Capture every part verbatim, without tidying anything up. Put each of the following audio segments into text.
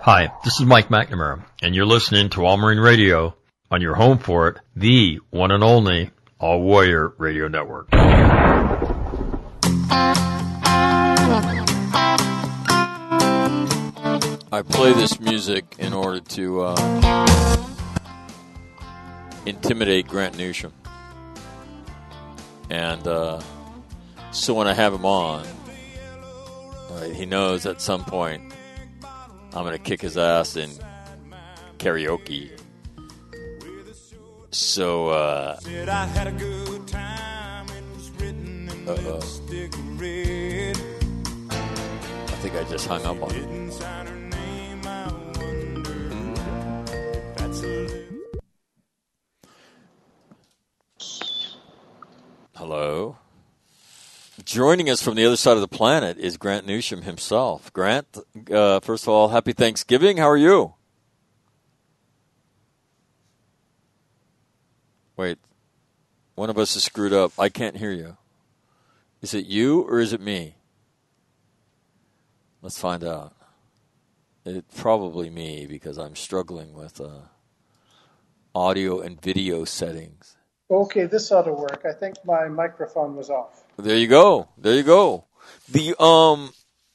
Hi, this is Mike McNamara, and you're listening to All Marine Radio on your home for it, the one and only All Warrior Radio Network. I play this music in order to uh, intimidate Grant Newsham. And uh, so when I have him on, right, he knows at some point I'm going to kick his ass in karaoke. So, uh... Uh-oh. I think I just hung up on him. Hello. Joining us from the other side of the planet is Grant Newsham himself. Grant, uh, first of all, happy Thanksgiving. How are you? Wait, one of us is screwed up. I can't hear you. Is it you or is it me? Let's find out. It's probably me because I'm struggling with uh, audio and video settings. Okay, this ought to work. I think my microphone was off. There you go. There you go. The um.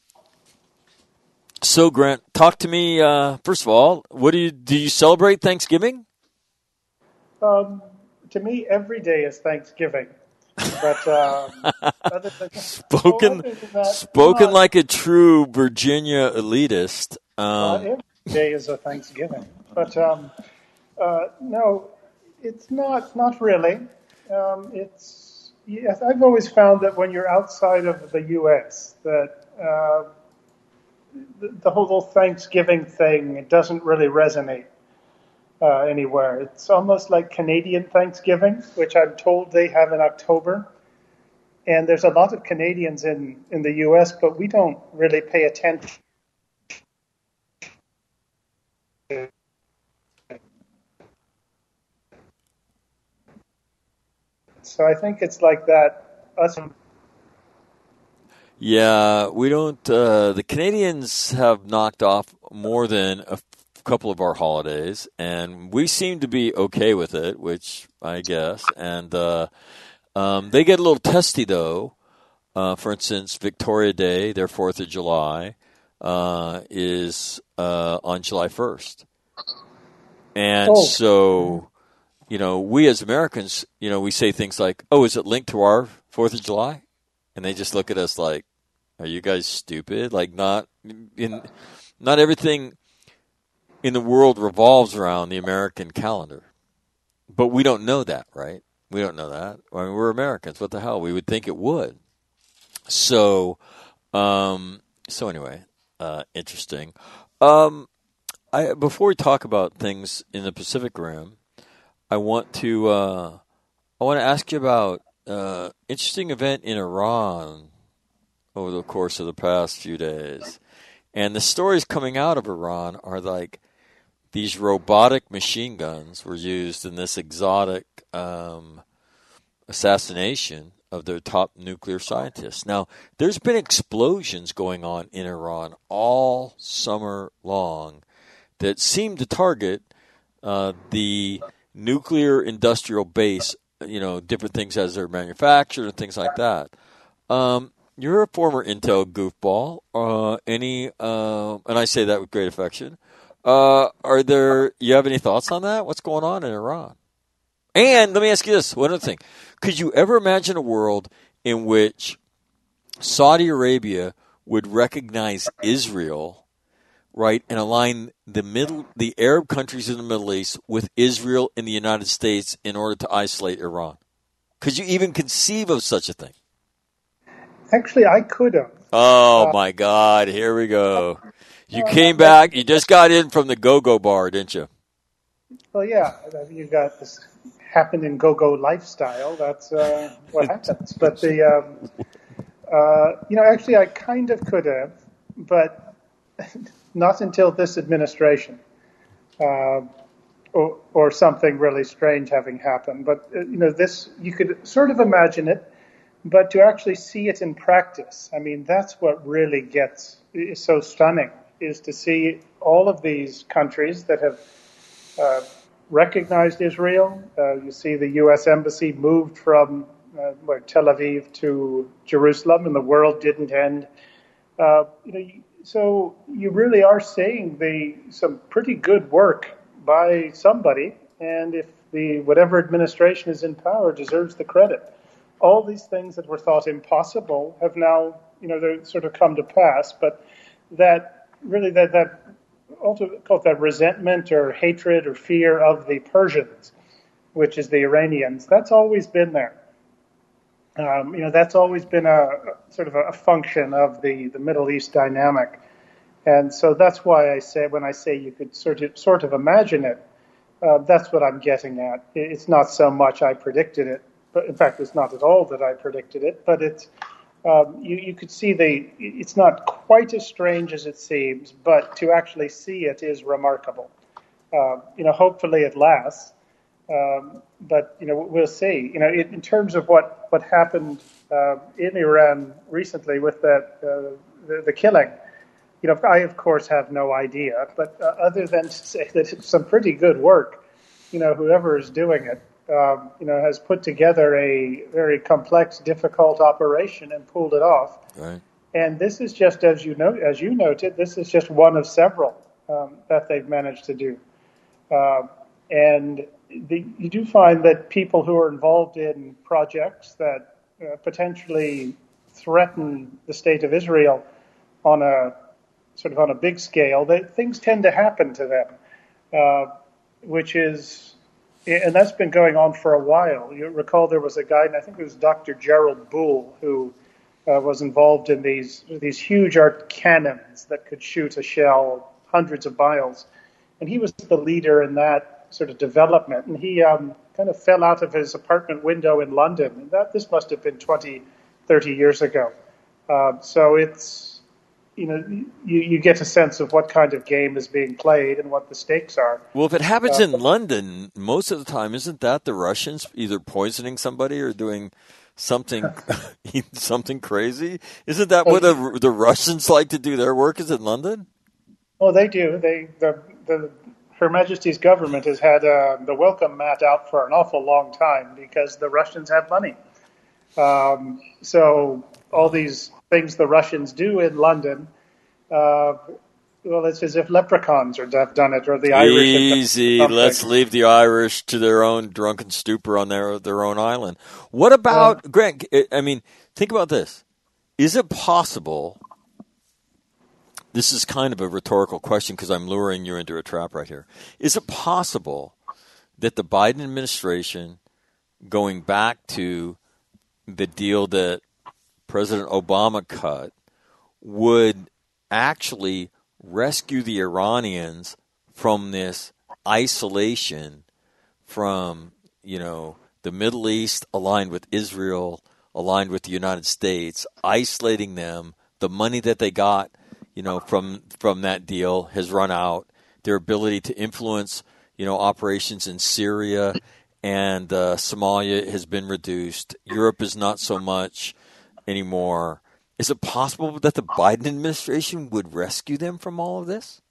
So Grant, talk to me. Uh, first of all, what do you do? You celebrate Thanksgiving? Um, to me, every day is Thanksgiving. But um, other than, spoken, well, other than that, spoken not, like a true Virginia elitist. Um, uh, every day is a Thanksgiving, but um, uh, no, it's not. Not really. Um, it's. Yes, I've always found that when you're outside of the U S, that uh, the, the whole Thanksgiving thing, it doesn't really resonate uh, anywhere. It's almost like Canadian Thanksgiving, which I'm told they have in October. And there's a lot of Canadians in, in the U S, but we don't really pay attention. So I think it's like that. Us. Yeah, we don't. Uh, the Canadians have knocked off more than a f- couple of our holidays, and we seem to be okay with it, which I guess. And uh, um, they get a little testy, though. Uh, for instance, Victoria Day, their fourth of July, uh, is uh, on July first. And Oh. so... You know, we as Americans, you know, we say things like, oh, is it linked to our fourth of July? And they just look at us like, are you guys stupid? Like, not in, not everything in the world revolves around the American calendar. But we don't know that, right? We don't know that. I mean, we're Americans. What the hell? We would think it would. So, um, so anyway, uh, interesting. Um, I, before we talk about things in the Pacific Rim, I want to uh, I want to ask you about uh, interesting event in Iran over the course of the past few days, and the stories coming out of Iran are like these robotic machine guns were used in this exotic um, assassination of their top nuclear scientists. Now, there's been explosions going on in Iran all summer long that seem to target uh, the nuclear industrial base, you know, different things as they're manufactured and things like that. Um, you're a former Intel goofball. Uh, any, uh, and I say that with great affection. Uh, are there, you have any thoughts on that? What's going on in Iran? And let me ask you this, one other thing. Could you ever imagine a world in which Saudi Arabia would recognize Israel, right, and align the middle, the Arab countries in the Middle East with Israel and the United States in order to isolate Iran? Could you even conceive of such a thing? Actually, I could have. Oh, uh, my God. Here we go. You uh, came uh, back. You just got in from the go-go bar, didn't you? Well, yeah, you got this happened in go-go lifestyle. That's uh, what happens. But the, um, uh, you know, actually, I kind of could have, but not until this administration, uh, or, or something really strange having happened. But uh, you know, this you could sort of imagine it, but to actually see it in practice, I mean, that's what really gets is so stunning. Is to see all of these countries that have uh, recognized Israel. Uh, you see the U S Embassy moved from uh, like Tel Aviv to Jerusalem, and the world didn't end. Uh, you know, so you really are seeing the some pretty good work by somebody, and if the whatever administration is in power deserves the credit. All these things that were thought impossible have now, you know, they're sort of come to pass. But that really that that also called that resentment or hatred or fear of the Persians, which is the Iranians, that's always been there. Um, you know, that's always been a, a sort of a, a function of the, the Middle East dynamic. And so that's why I say, when I say you could sort of, sort of imagine it, uh, that's what I'm getting at. It's not so much I predicted it, but in fact, it's not at all that I predicted it, but it's, um, you, you could see the, it's not quite as strange as it seems, but to actually see it is remarkable. Uh, you know, hopefully it lasts. Um, but, you know, we'll see. You know, in, in terms of what, what happened uh, in Iran recently with that uh, the, the killing, you know, I, of course, have no idea. But uh, other than to say that it's some pretty good work, you know, whoever is doing it, um, you know, has put together a very complex, difficult operation and pulled it off. Right. And this is just, as you know, as you noted, this is just one of several um, that they've managed to do. Uh, and The, you do find that people who are involved in projects that uh, potentially threaten the state of Israel on a sort of on a big scale, that things tend to happen to them, uh, which is, and that's been going on for a while. You recall there was a guy, and I think it was Doctor Gerald Boole, who uh, was involved in these these huge art cannons that could shoot a shell hundreds of miles, and he was the leader in that sort of development, and he um, kind of fell out of his apartment window in London, and that this must have been twenty, thirty years ago. Uh, so it's, you know, you, you get a sense of what kind of game is being played and what the stakes are. Well, if it happens uh, in London, most of the time, isn't that the Russians either poisoning somebody or doing something something crazy? Isn't that what the, the Russians like to do their work is in London? Oh, they do. They the the Her Majesty's government has had uh, the welcome mat out for an awful long time because the Russians have money. Um, so all these things the Russians do in London, uh, well, it's as if leprechauns are, have done it, or the Irish. Easy. Let's leave the Irish to their own drunken stupor on their their own island. What about, um, Grant, I mean, think about this. Is it possible... This is kind of a rhetorical question because I'm luring you into a trap right here. Is it possible that the Biden administration, going back to the deal that President Obama cut, would actually rescue the Iranians from this isolation from, you know, the Middle East aligned with Israel, aligned with the United States, isolating them, the money that they got, you know, from from that deal has run out. Their ability to influence, you know, operations in Syria and uh, Somalia has been reduced. Europe is not so much anymore. Is it possible that the Biden administration would rescue them from all of this?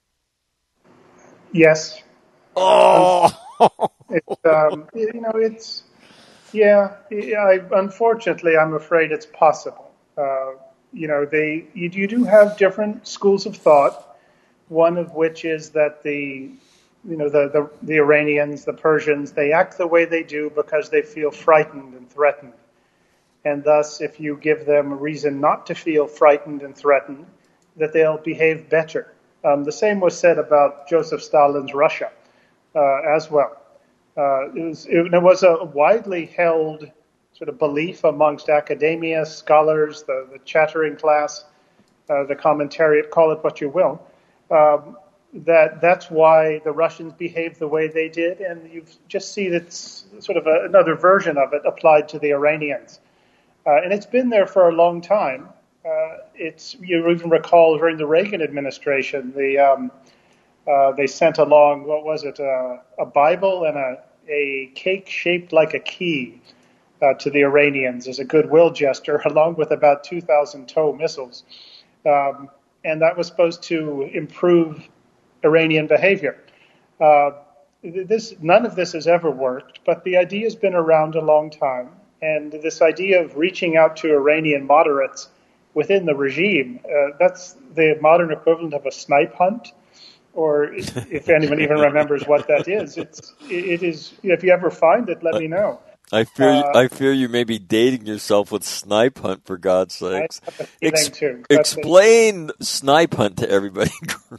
Yes. Oh, it's, um, you know, it's yeah. I, unfortunately, I'm afraid it's possible. Uh, You know, they you, you do have different schools of thought. One of which is that the, you know, the, the the Iranians, the Persians, they act the way they do because they feel frightened and threatened, and thus, if you give them a reason not to feel frightened and threatened, that they'll behave better. Um, the same was said about Joseph Stalin's Russia uh, as well. Uh, it was it, it was a widely held sort of belief amongst academia, scholars, the, the chattering class, uh, the commentariat, call it what you will, um, that that's why the Russians behaved the way they did, and you just see it's sort of a, another version of it applied to the Iranians. Uh, and it's been there for a long time. Uh, it's you even recall during the Reagan administration, the um, uh, they sent along, what was it, uh, a Bible and a, a cake shaped like a key Uh, to the Iranians as a goodwill gesture, along with about two thousand TOW missiles. Um, and that was supposed to improve Iranian behavior. Uh, this none of this has ever worked, but the idea has been around a long time, and this idea of reaching out to Iranian moderates within the regime, uh, that's the modern equivalent of a snipe hunt, or if anyone even remembers what that is. It's, it is, if you ever find it, let me know. I fear, uh, I fear you may be dating yourself with snipe hunt, for God's sakes. I have a feeling Ex- too. Explain snipe hunt to everybody.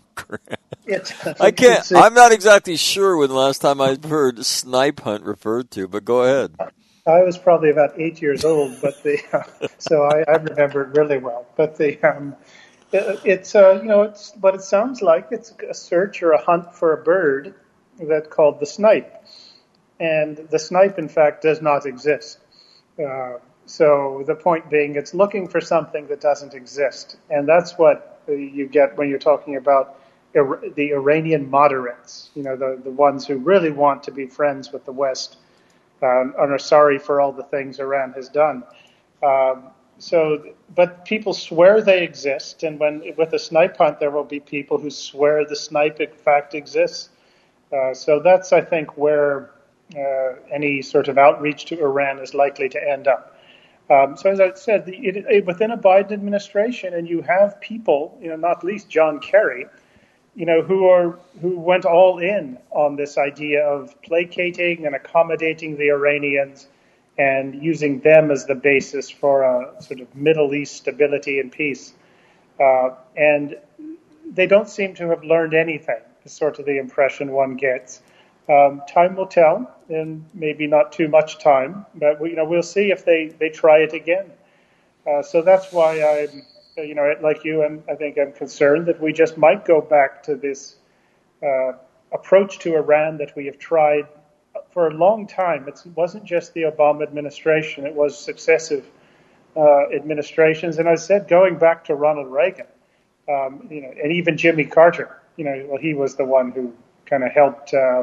It's, I can't, it's, I'm not exactly sure when the last time I've heard snipe hunt referred to, but go ahead. I was probably about eight years old, but the uh, so I, I remember it really well. But the um, it, it's uh, you know it's what it sounds like. It's a search or a hunt for a bird that's called the snipe, and the snipe, in fact, does not exist. Uh, so the point being, it's looking for something that doesn't exist, and that's what you get when you're talking about Ir- the Iranian moderates. You know, the the ones who really want to be friends with the West. Um, and are sorry for all the things Iran has done. Um, so, but people swear they exist, and when with a snipe hunt, there will be people who swear the snipe in fact exists. Uh, so that's, I think, where uh, any sort of outreach to Iran is likely to end up. Um, so, as I said, the, it, it, within a Biden administration, and you have people, you know, not least John Kerry, you know, who are who went all in on this idea of placating and accommodating the Iranians and using them as the basis for a sort of Middle East stability and peace. Uh, and they don't seem to have learned anything, is sort of the impression one gets. Um, time will tell, and maybe not too much time, but we, you know, we'll see if they, they try it again. Uh, so that's why I'm, you know, like you, and I think I'm concerned that we just might go back to this uh, approach to Iran that we have tried for a long time. It wasn't just the Obama administration; it was successive uh, administrations, and I said going back to Ronald Reagan, um, you know, and even Jimmy Carter. You know, well, he was the one who kind of helped uh,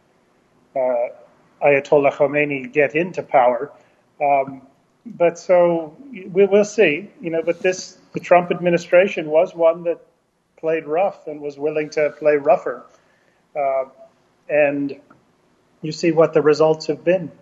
uh, Ayatollah Khomeini get into power. Um, but so we will see. You know, but this. The Trump administration was one that played rough and was willing to play rougher. Uh, and you see what the results have been.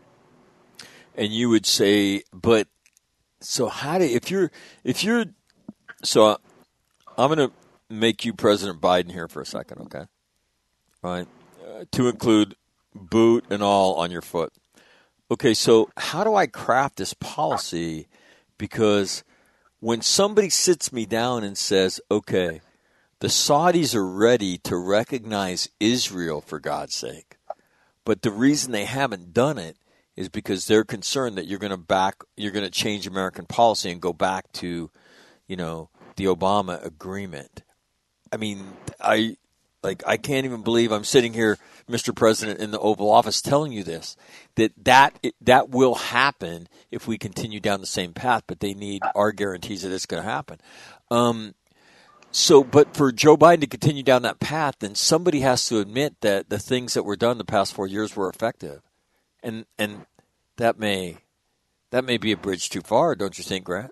And you would say, but so how do, if you're, if you're, so I'm going to make you President Biden here for a second, okay? All right. Uh, to include boot and all on your foot. Okay, so how do I craft this policy? Because when somebody sits me down and says, okay, the Saudis are ready to recognize Israel, for God's sake, but the reason they haven't done it is because they're concerned that you're going to back, you're going to change American policy and go back to, you know, the Obama agreement. I mean, I like I can't even believe I'm sitting here, Mister President, in the Oval Office telling you this, that that, that will happen if we continue down the same path, but they need our guarantees that it's going to happen. Um, so, but for Joe Biden to continue down that path, then somebody has to admit that the things that were done the past four years were effective. And and that may that may be a bridge too far, don't you think, Grant?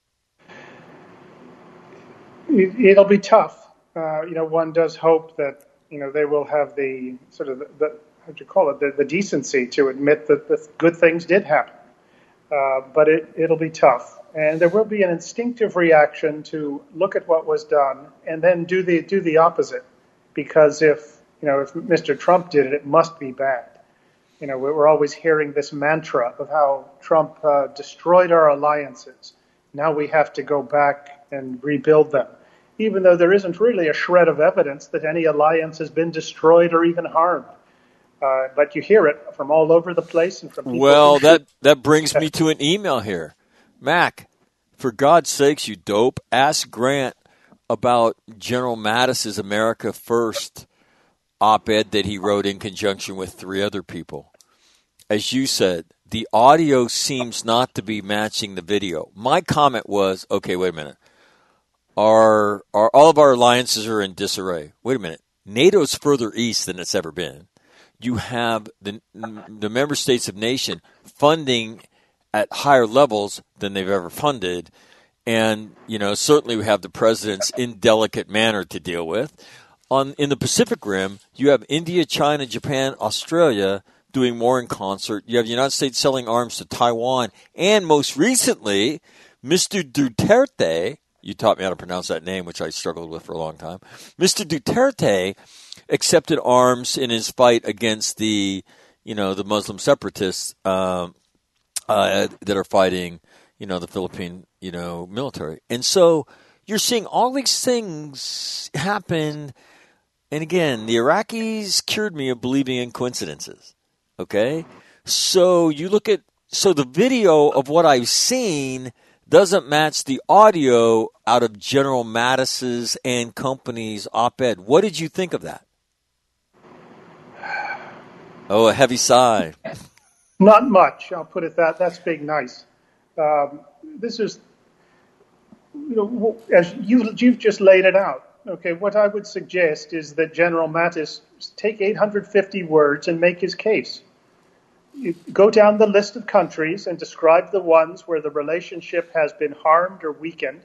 It'll be tough. Uh, you know, one does hope that, you know, they will have the sort of the, the how do you call it, the, the decency to admit that the good things did happen. Uh, but it, it'll be tough. And there will be an instinctive reaction to look at what was done and then do the do the opposite. Because if, you know, if Mister Trump did it, it must be bad. You know, we're always hearing this mantra of how Trump uh, destroyed our alliances. Now we have to go back and rebuild them, even though there isn't really a shred of evidence that any alliance has been destroyed or even harmed. Uh, but you hear it from all over the place and from people. Well, that, that brings me to an email here. Mac, for God's sakes, you dope, ask Grant about General Mattis's America First op-ed that he wrote in conjunction with three other people. As you said, the audio seems not to be matching the video. My comment was, okay, wait a minute. Our, our, all of our alliances are in disarray. Wait a minute. NATO's further east than it's ever been. You have the, the member states of nation funding at higher levels than they've ever funded. And, you know, certainly we have the president's indelicate manner to deal with. on in the Pacific Rim, you have India, China, Japan, Australia doing more in concert. You have the United States selling arms to Taiwan. And most recently, Mister Duterte, you taught me how to pronounce that name, which I struggled with for a long time. Mister Duterte accepted arms in his fight against the, you know, the Muslim separatists um, uh, that are fighting, you know, the Philippine, you know, military. And so you're seeing all these things happen. And again, the Iraqis cured me of believing in coincidences. Okay? So you look at, so the video of what I've seen doesn't match the audio out of General Mattis's and company's op-ed. What did you think of that? Oh, a heavy sigh. Not much, I'll put it that. That's being nice. Um, this is, you know, as you, you've just laid it out. Okay, what I would suggest is that General Mattis take eight hundred fifty words and make his case. You go down the list of countries and describe the ones where the relationship has been harmed or weakened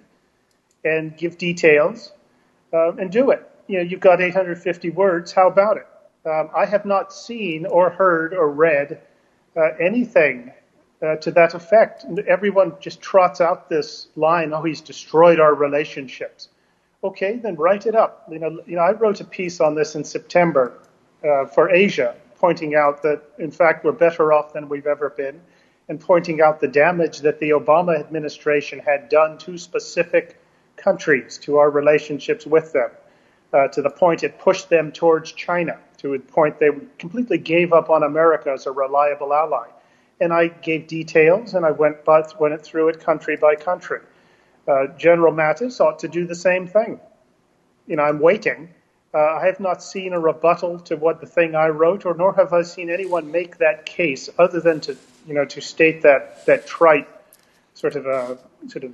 and give details uh, and do it. You know, you've got eight hundred fifty words. How about it? Um, I have not seen or heard or read uh, anything uh, to that effect. Everyone just trots out this line, oh, he's destroyed our relationships. Okay, then write it up. You know, you know, I wrote a piece on this in September uh, for Asia, pointing out that, in fact, we're better off than we've ever been, and pointing out the damage that the Obama administration had done to specific countries, to our relationships with them, uh, to the point it pushed them towards China, to a point they completely gave up on America as a reliable ally. And I gave details, and I went, but went through it country by country. Uh, General Mattis ought to do the same thing. You know, I'm waiting. Uh, I have not seen a rebuttal to what the thing I wrote, or nor have I seen anyone make that case, other than to, you know, to state that that trite sort of a sort of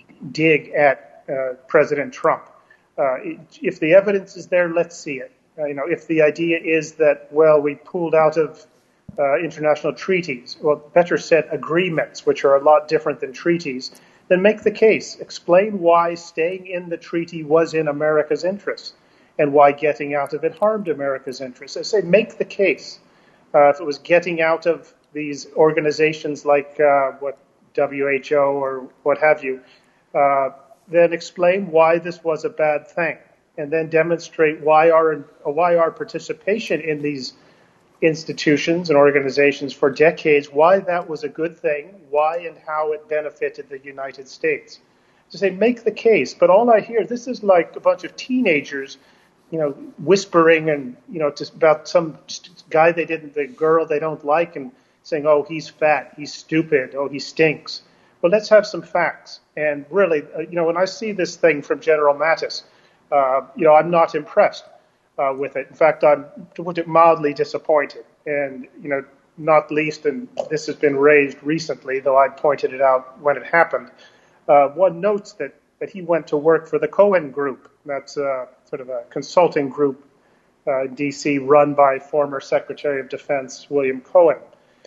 dig at uh, President Trump. Uh, if the evidence is there, let's see it. Uh, you know, if the idea is that, well, we pulled out of uh, international treaties, well, better said, agreements, which are a lot different than treaties, then make the case. Explain why staying in the treaty was in America's interest and why getting out of it harmed America's interests. I say make the case. Uh, if it was getting out of these organizations like uh, what W H O or what have you, uh, then explain why this was a bad thing, and then demonstrate why our why our participation in these institutions and organizations for decades, why that was a good thing, why and how it benefited the United States. To say, make the case. But all I hear, this is like a bunch of teenagers, you know, whispering and, you know, just about some guy they didn't, the girl they don't like, and saying, oh, he's fat, he's stupid, oh, he stinks. Well, let's have some facts. And really, uh, you know, when I see this thing from General Mattis, uh, you know, I'm not impressed. Uh, with it. In fact, I'm, to put it mildly, disappointed. And, you know, not least, and this has been raised recently, though I pointed it out when it happened, uh, one notes that, that he went to work for the Cohen Group. That's uh, sort of a consulting group uh, in D C run by former Secretary of Defense William Cohen.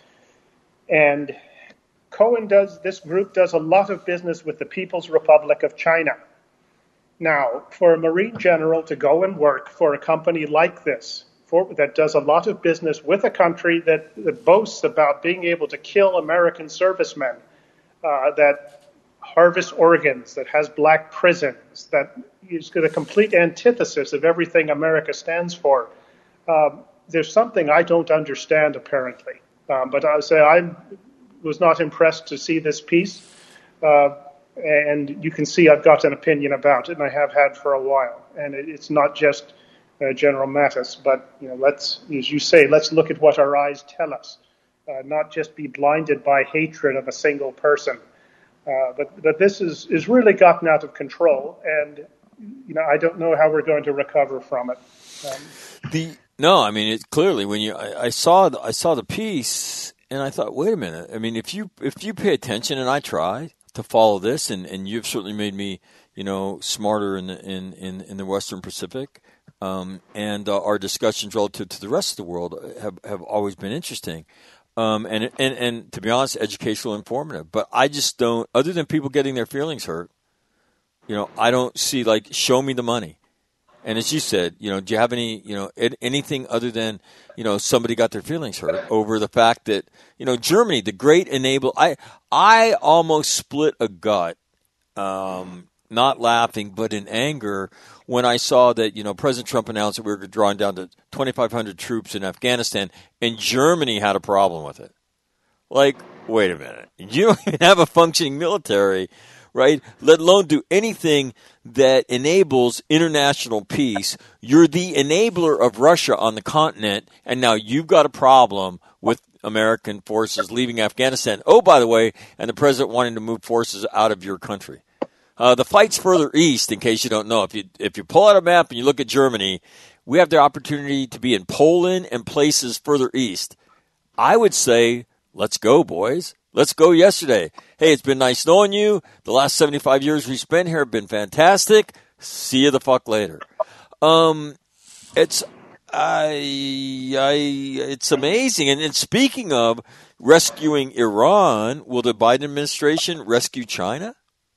And Cohen does, this group does a lot of business with the People's Republic of China. Now, for a Marine general to go and work for a company like this, for, that does a lot of business with a country that, that boasts about being able to kill American servicemen, uh, that harvests organs, that has black prisons, that is the complete antithesis of everything America stands for, um, there's something I don't understand, apparently. Um, but I say I was not impressed to see this piece. Uh, And you can see I've got an opinion about it, and I have had for a while. And it's not just uh, General Mattis, but, you know, let's, as you say, let's look at what our eyes tell us, uh, not just be blinded by hatred of a single person. Uh, but but this is, is really gotten out of control, and, you know, I don't know how we're going to recover from it. Um, the no, I mean, it clearly when you I, I saw the, I saw the piece, and I thought, wait a minute. I mean, if you if you pay attention, and I tried to follow this, and, and you've certainly made me, you know, smarter in the, in, in, in the Western Pacific, um, and uh, our discussions relative to the rest of the world have, have always been interesting, um, and, and and to be honest, educational, informative. But I just don't, other than people getting their feelings hurt, you know, I don't see, like, show me the money. And as you said, you know, do you have any, you know, anything other than, you know, somebody got their feelings hurt over the fact that, you know, Germany, the great enabler, I, I almost split a gut, um, not laughing, but in anger when I saw that, you know, President Trump announced that we were drawing down to twenty-five hundred troops in Afghanistan, and Germany had a problem with it. Like, wait a minute. You don't even have a functioning military, right? Let alone do anything that enables international peace. You're the enabler of Russia on the continent, and now you've got a problem with American forces leaving Afghanistan. Oh, by the way, and the president wanting to move forces out of your country. Uh, the fight's further east, in case you don't know. If you if you pull out a map and you look at Germany, we have the opportunity to be in Poland and places further east. I would say, let's go, boys. Let's go yesterday. Hey, it's been nice knowing you. The last seventy-five years we spent here have been fantastic. See you the fuck later. Um, it's I I it's amazing. And, and speaking of rescuing Iran, will the Biden administration rescue China?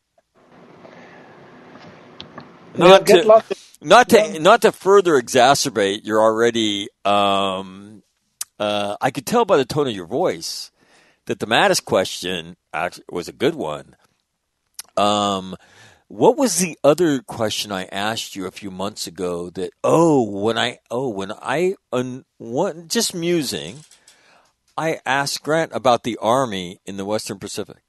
Not to, not to not to further exacerbate your already. Um, uh, I could tell by the tone of your voice that the Mattis question actually was a good one. Um, what was the other question I asked you a few months ago? That oh, when I oh when I un, one, just musing, I asked Grant about the Army in the Western Pacific.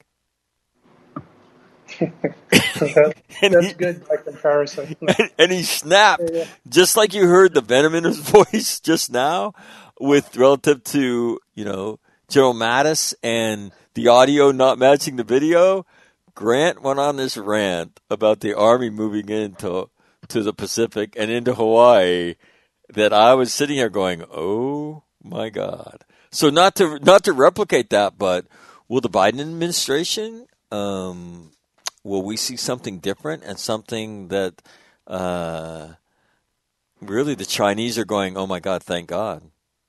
that, that's he, good by comparison. And, and he snapped, yeah. just like you heard the venom in his voice just now, with relative to, you know, General Mattis and the audio not matching the video. Grant went on this rant about the Army moving into to the Pacific and into Hawaii that I was sitting here going, oh my God. So not to not to replicate that, but will the Biden administration um will we see something different and something that uh, really the Chinese are going, oh, my God, thank God?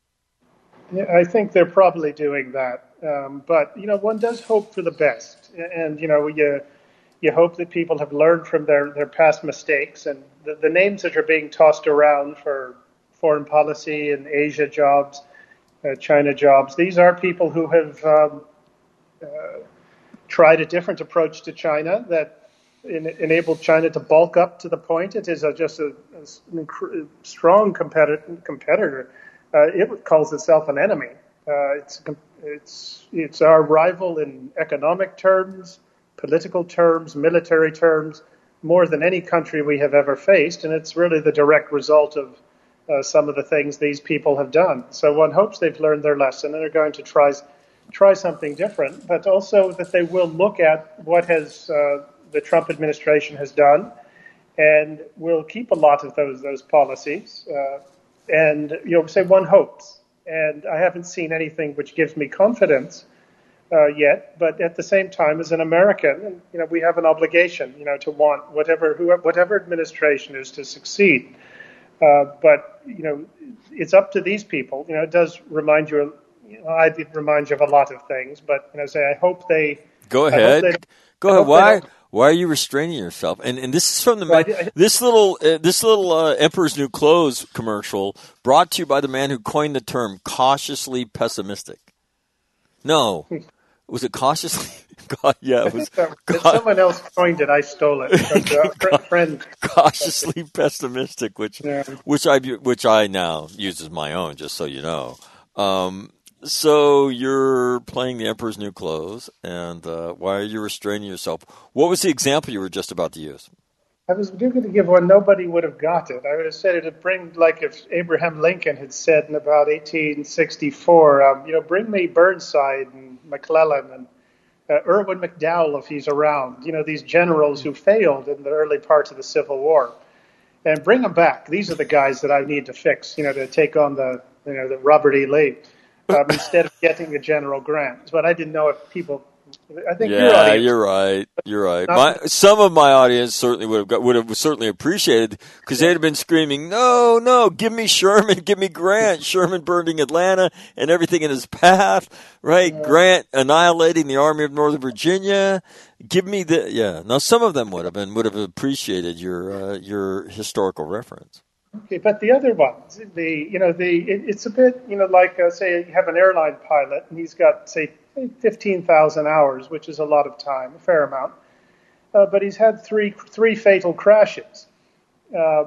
Yeah, I think they're probably doing that. Um, but, you know, one does hope for the best. And, you know, you you hope that people have learned from their, their past mistakes. And the, the names that are being tossed around for foreign policy and Asia jobs, uh, China jobs, these are people who have um, uh, tried a different approach to China that in, enabled China to bulk up to the point it is a, just a, a, a strong competitor. competitor. Uh, it calls itself an enemy. Uh, it's it's it's our rival in economic terms, political terms, military terms, more than any country we have ever faced, and it's really the direct result of uh, some of the things these people have done. So one hopes they've learned their lesson and are going to try. try something different, but also that they will look at what has uh, the Trump administration has done and will keep a lot of those those policies. Uh, and, you know, say one hopes. And I haven't seen anything which gives me confidence uh, yet, but at the same time, as an American, you know, we have an obligation, you know, to want whatever whoever, whatever administration is to succeed. Uh, but, you know, it's up to these people. You know, it does remind you of You know, I did remind you of a lot of things, but you know, say I hope they go ahead. They, go ahead. Why? Why are you restraining yourself? And and this is from the well, man, I, I, this little uh, this little uh, Emperor's New Clothes commercial brought to you by the man who coined the term cautiously pessimistic. No, was it cautiously? God, yeah, it was. So, God, someone else coined it. I stole it from a friend. Cautiously pessimistic, which yeah. which I which I now use as my own, just so you know. Um, So you're playing the Emperor's New Clothes, and uh, why are you restraining yourself? What was the example you were just about to use? I was going to give one. Nobody would have got it. I would have said it would bring, like if Abraham Lincoln had said in about eighteen sixty-four, um, you know, bring me Burnside and McClellan and uh, Irwin McDowell if he's around. You know, these generals who failed in the early parts of the Civil War, and bring them back. These are the guys that I need to fix. You know, to take on the you know the Robert E. Lee. Um, instead of getting the General Grant. But I didn't know if people I think yeah, your audience, you're right. You're right. My, some of my audience certainly would have got, would have certainly appreciated because they'd have been screaming, "No, no, give me Sherman, give me Grant." Sherman burning Atlanta and everything in his path, right? Yeah. Grant annihilating the Army of Northern Virginia. Give me the yeah. Now some of them would have been would have appreciated your uh, your historical reference. Okay, but the other ones, the you know the it, it's a bit you know like uh, say you have an airline pilot and he's got say fifteen thousand hours, which is a lot of time, a fair amount, uh, but he's had three three fatal crashes. Uh,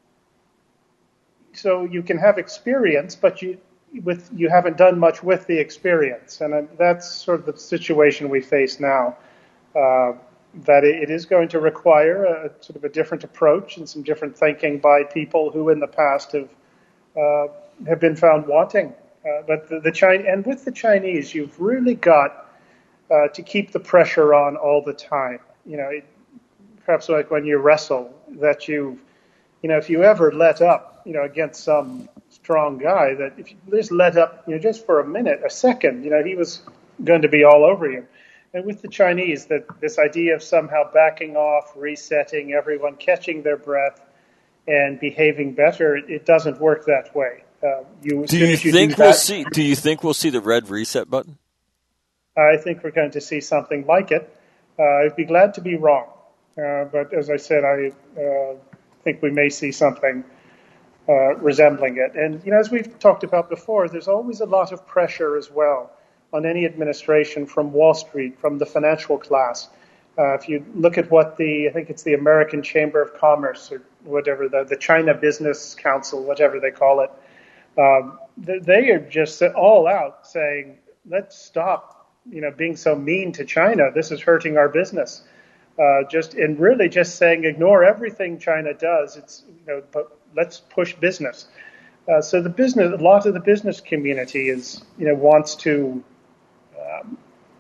so you can have experience, but you with you haven't done much with the experience, and uh, that's sort of the situation we face now. Uh, that it is going to require a sort of a different approach and some different thinking by people who in the past have uh, have been found wanting. Uh, but the, the China and with the Chinese, you've really got uh, to keep the pressure on all the time. You know, it, perhaps like when you wrestle, that you, you know, if you ever let up, you know, against some strong guy, that if you just let up, you know, just for a minute, a second, you know, he was going to be all over you. And with the Chinese, that this idea of somehow backing off, resetting, everyone catching their breath, and behaving better, it, it doesn't work that way. Uh, you, do you, you think do we'll that, see? Do you think we'll see the red reset button? I think we're going to see something like it. Uh, I'd be glad to be wrong, uh, but as I said, I uh, think we may see something uh, resembling it. And you know, as we've talked about before, there's always a lot of pressure as well on any administration from Wall Street, from the financial class. Uh, if you look at what the, I think it's the American Chamber of Commerce or whatever, the, the China Business Council, whatever they call it, um, they, they are just all out saying, let's stop, you know, being so mean to China. This is hurting our business. Uh, just and really just saying, ignore everything China does. It's, you know, but let's push business. Uh, so the business, a lot of the business community is, you know, wants to Um,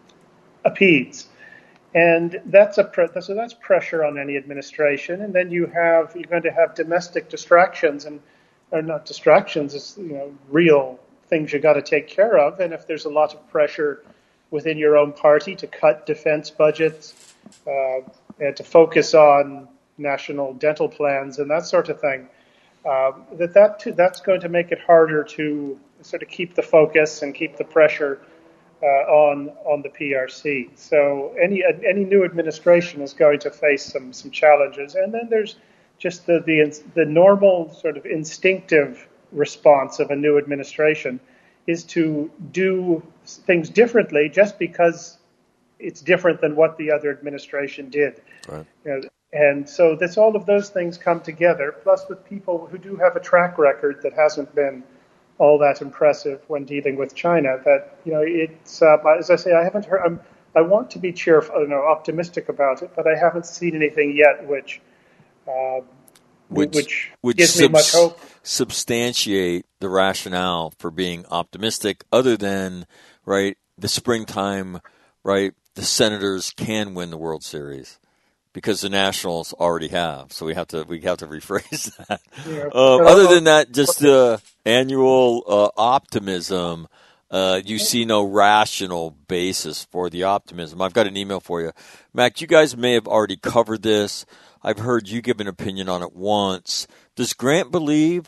appease, and that's a pre- so that's pressure on any administration. And then you have you're going to have domestic distractions, and or not distractions, it's you know real things you got to take care of. And if there's a lot of pressure within your own party to cut defense budgets, uh, and to focus on national dental plans and that sort of thing, uh, that that too, that's going to make it harder to sort of keep the focus and keep the pressure Uh, on on the P R C. So any any new administration is going to face some some challenges, and then there's just the the the normal sort of instinctive response of a new administration is to do things differently just because it's different than what the other administration did. Right. You know, and so that's all of those things come together, plus with people who do have a track record that hasn't been all that impressive when dealing with China. That you know, it's uh, as I say, I haven't heard. I'm, I want to be cheerful, you know, optimistic about it, but I haven't seen anything yet which uh, which, which, which gives subs- me much hope. Substantiate the rationale for being optimistic, other than right the springtime, right the Senators can win the World Series. Because the Nationals already have, so we have to we have to rephrase that. Yeah. Uh, other than that, just the annual uh, optimism. Uh, you see no rational basis for the optimism. I've got an email for you, Mac. You guys may have already covered this. I've heard you give an opinion on it once. Does Grant believe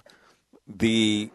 the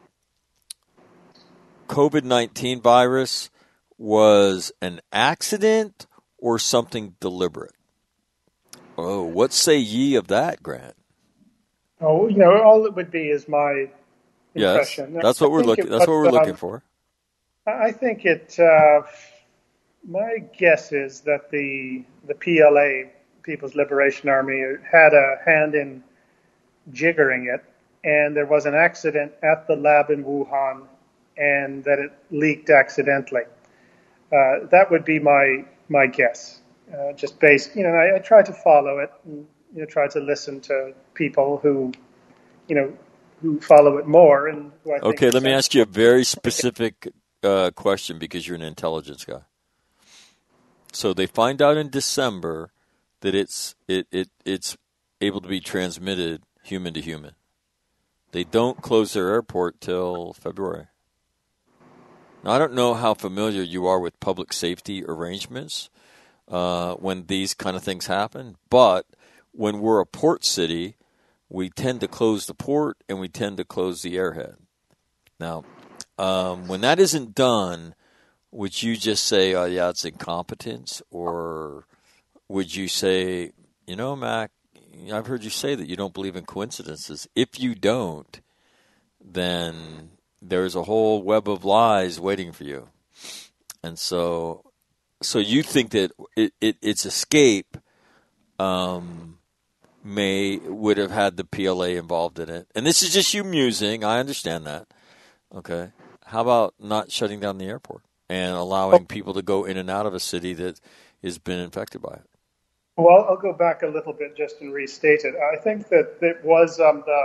COVID nineteen virus was an accident or something deliberate? Oh, what say ye of that, Grant? Oh, you know, all it would be is my impression. Yes, that's what I we're looking. It, that's what we're um, looking for. I think it. Uh, my guess is that the the P L A, People's Liberation Army, had a hand in jiggering it, and there was an accident at the lab in Wuhan, and that it leaked accidentally. Uh, that would be my my guess. Uh, just based, you know, I, I try to follow it, and, you know, try to listen to people who, you know, who follow it more. And who I think okay, let me ask you a very specific uh, question because you're an intelligence guy. So they find out in December that it's it, it it's able to be transmitted human to human. They don't close their airport till February. Now, I don't know how familiar you are with public safety arrangements, uh, when these kind of things happen. But when we're a port city, we tend to close the port and we tend to close the airhead. Now, um, when that isn't done, would you just say, oh, yeah, it's incompetence? Or would you say, you know, Mac, I've heard you say that you don't believe in coincidences. If you don't, then there's a whole web of lies waiting for you. And so so you think that it, it, its escape um, may would have had the P L A involved in it. And this is just you musing. I understand that. Okay. How about not shutting down the airport and allowing people to go in and out of a city that has been infected by it? Well, I'll go back a little bit just and restate it. I think that it was um, the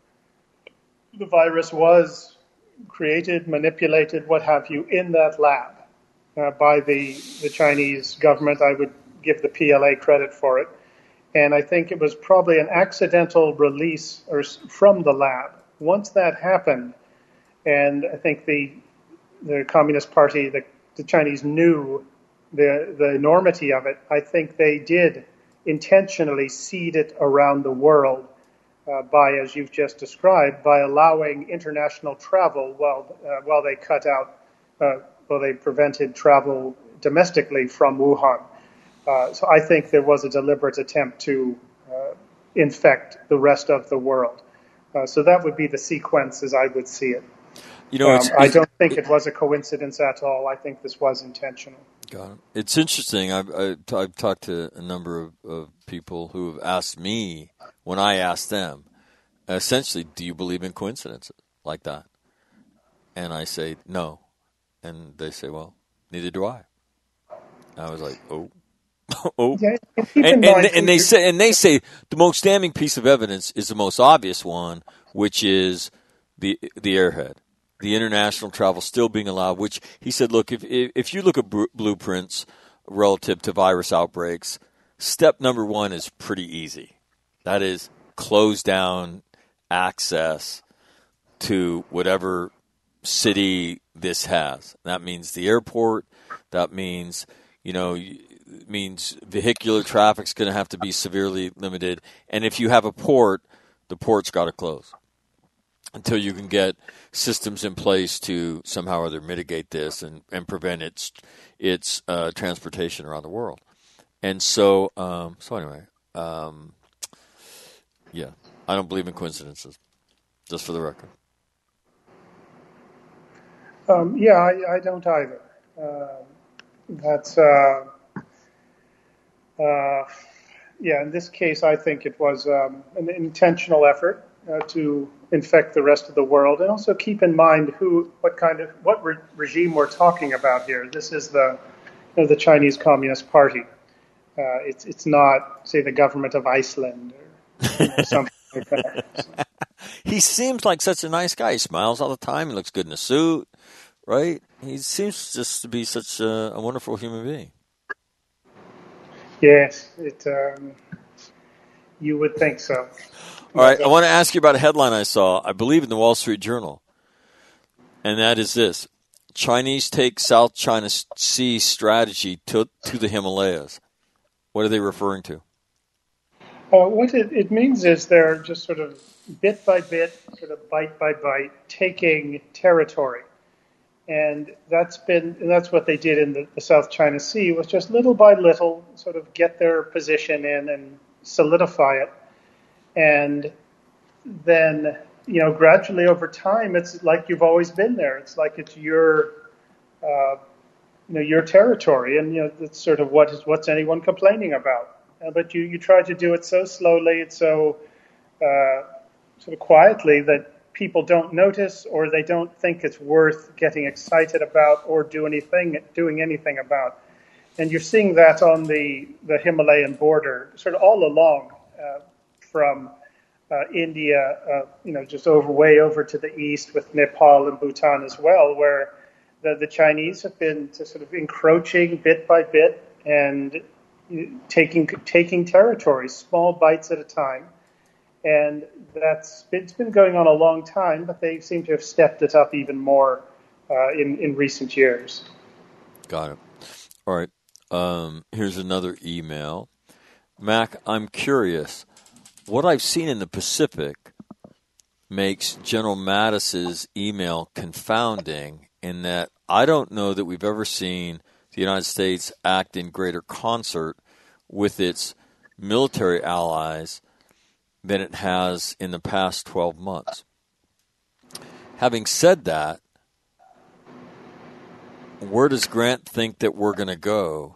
the virus was created, manipulated, what have you, in that lab uh, by the the Chinese government. I would give the P L A credit for it, and I think it was probably an accidental release or from the lab. Once that happened, and I think the the Communist Party, the, the Chinese knew the the enormity of it, I think they did intentionally seed it around the world uh, by, as you've just described, by allowing international travel while uh, while they cut out, uh, while they prevented travel domestically from Wuhan. Uh, so I think there was a deliberate attempt to uh, infect the rest of the world. Uh, so that would be the sequence as I would see it. You know, it's, um, I don't think it was a coincidence at all. I think this was intentional. Got it. It's interesting. I've, I've, I've talked to a number of, of people who have asked me, when I asked them, essentially, do you believe in coincidences like that? And I say, no. And they say, well, neither do I. And I was like, oh. oh. Yeah, and, and, and they say, and they say the most damning piece of evidence is the most obvious one, which is the the airhead. The international travel still being allowed, which he said, look, if if you look at blueprints relative to virus outbreaks, step number one is pretty easy. That is close down access to whatever city this has. That means the airport. That means, you know, means vehicular traffic's going to have to be severely limited. And if you have a port, the port's got to close until you can get systems in place to somehow or other mitigate this and, and prevent its its uh, transportation around the world. And so, um, so anyway, um, yeah, I don't believe in coincidences, just for the record. Um, yeah, I, I don't either. Uh, that's, uh, uh, yeah, in this case, I think it was um, an intentional effort uh, to infect the rest of the world, and also keep in mind who, what kind of, what re- regime we're talking about here. This is the, you know, the Chinese Communist Party. Uh, it's it's not, say, the government of Iceland or you know, something like that. So. He seems like such a nice guy. He smiles all the time. He looks good in a suit, right? He seems just to be such a, a wonderful human being. Yes, it. Um, you would think so. All right, I want to ask you about a headline I saw, I believe in the Wall Street Journal, and that is this: Chinese take South China Sea strategy to to the Himalayas. What are they referring to? Uh, what it, it means is they're just sort of bit by bit, sort of bite by bite, taking territory. And that's been, and that's what they did in the, the South China Sea, was just little by little sort of get their position in and solidify it. And then, you know, gradually over time, it's like you've always been there. It's like it's your, uh, you know, your territory. And, you know, that's sort of what is, what's anyone complaining about? Uh, but you, you try to do it so slowly and so uh, sort of quietly that people don't notice, or they don't think it's worth getting excited about or do anything, doing anything about. And you're seeing that on the, the Himalayan border, sort of all along, uh, from uh, India, uh, you know, just over way over to the east with Nepal and Bhutan as well, where the, the Chinese have been to sort of encroaching bit by bit and taking taking territories, small bites at a time. And that's it's been going on a long time, but they seem to have stepped it up even more uh, in, in recent years. Got it. All right. Um, here's another email. Mac, I'm curious. What I've seen in the Pacific makes General Mattis's email confounding in that I don't know that we've ever seen the United States act in greater concert with its military allies than it has in the past twelve months. Having said that, where does Grant think that we're going to go?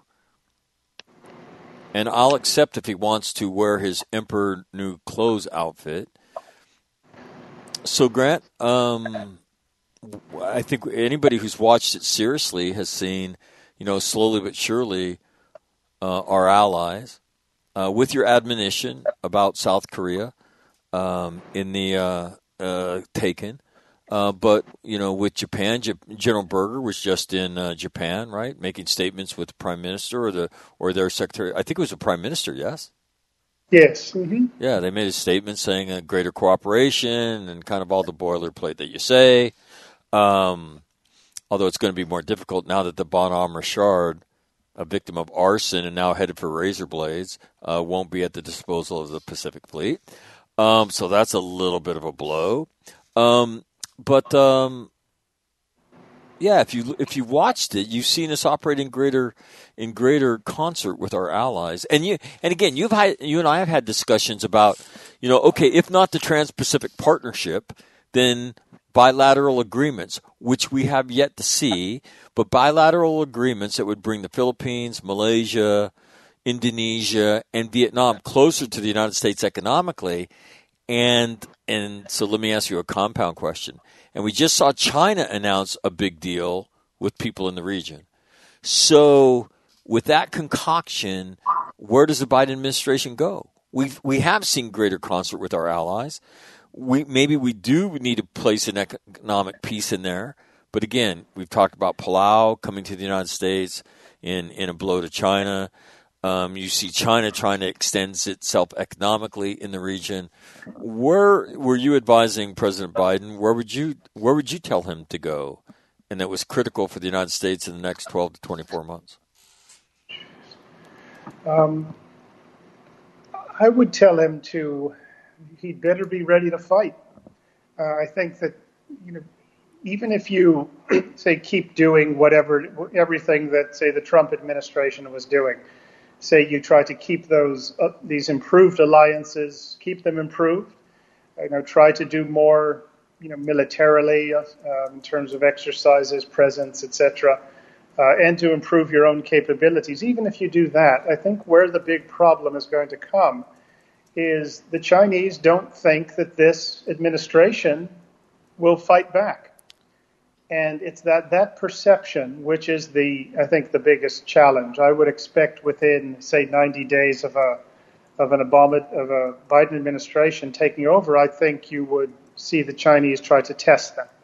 And I'll accept if he wants to wear his Emperor New Clothes outfit. So, Grant, um, I think anybody who's watched it seriously has seen, you know, slowly but surely, uh, our allies, uh, with your admonition about South Korea um, in the uh, uh, taken. Uh, but, you know, with Japan, J- General Berger was just in uh, Japan, right, making statements with the Prime Minister or the or their Secretary. I think it was the Prime Minister, yes? Yes. Mm-hmm. Yeah, they made a statement saying a greater cooperation and kind of all the boilerplate that you say. Um, although it's going to be more difficult now that the Bonhomme Richard, a victim of arson and now headed for razor blades, uh, won't be at the disposal of the Pacific Fleet. Um, so that's a little bit of a blow. Um, but um, yeah, if you if you watched it, you've seen us operate in greater in greater concert with our allies. And you and again, you've had you and I have had discussions about, you know, okay, if not the Trans-Pacific Partnership, then bilateral agreements, which we have yet to see, but bilateral agreements that would bring the Philippines, Malaysia, Indonesia, and Vietnam closer to the United States economically. And and so let me ask you a compound question. And we just saw China announce a big deal with people in the region. So with that concoction, where does the Biden administration go? We we have seen greater concert with our allies. We maybe we do need to place an economic piece in there. But again, we've talked about Palau coming to the United States in, in a blow to China. Um, you see China trying to extend itself economically in the region. Where were you advising President Biden? Where would you where would you tell him to go? And that was critical for the United States in the next twelve to twenty-four months. Um, I would tell him to he'd better be ready to fight. Uh, I think that, you know, even if you say keep doing whatever everything that say the Trump administration was doing. Say you try to keep those uh, these improved alliances, keep them improved. You know, try to do more, you know, militarily uh, in terms of exercises, presence, et cetera, uh, and to improve your own capabilities. Even if you do that, I think where the big problem is going to come is the Chinese don't think that this administration will fight back. And it's that, that perception, which is the, I think, the biggest challenge. I would expect within, say, ninety days of a of an Obama of a Biden administration taking over, I think you would see the Chinese try to test them,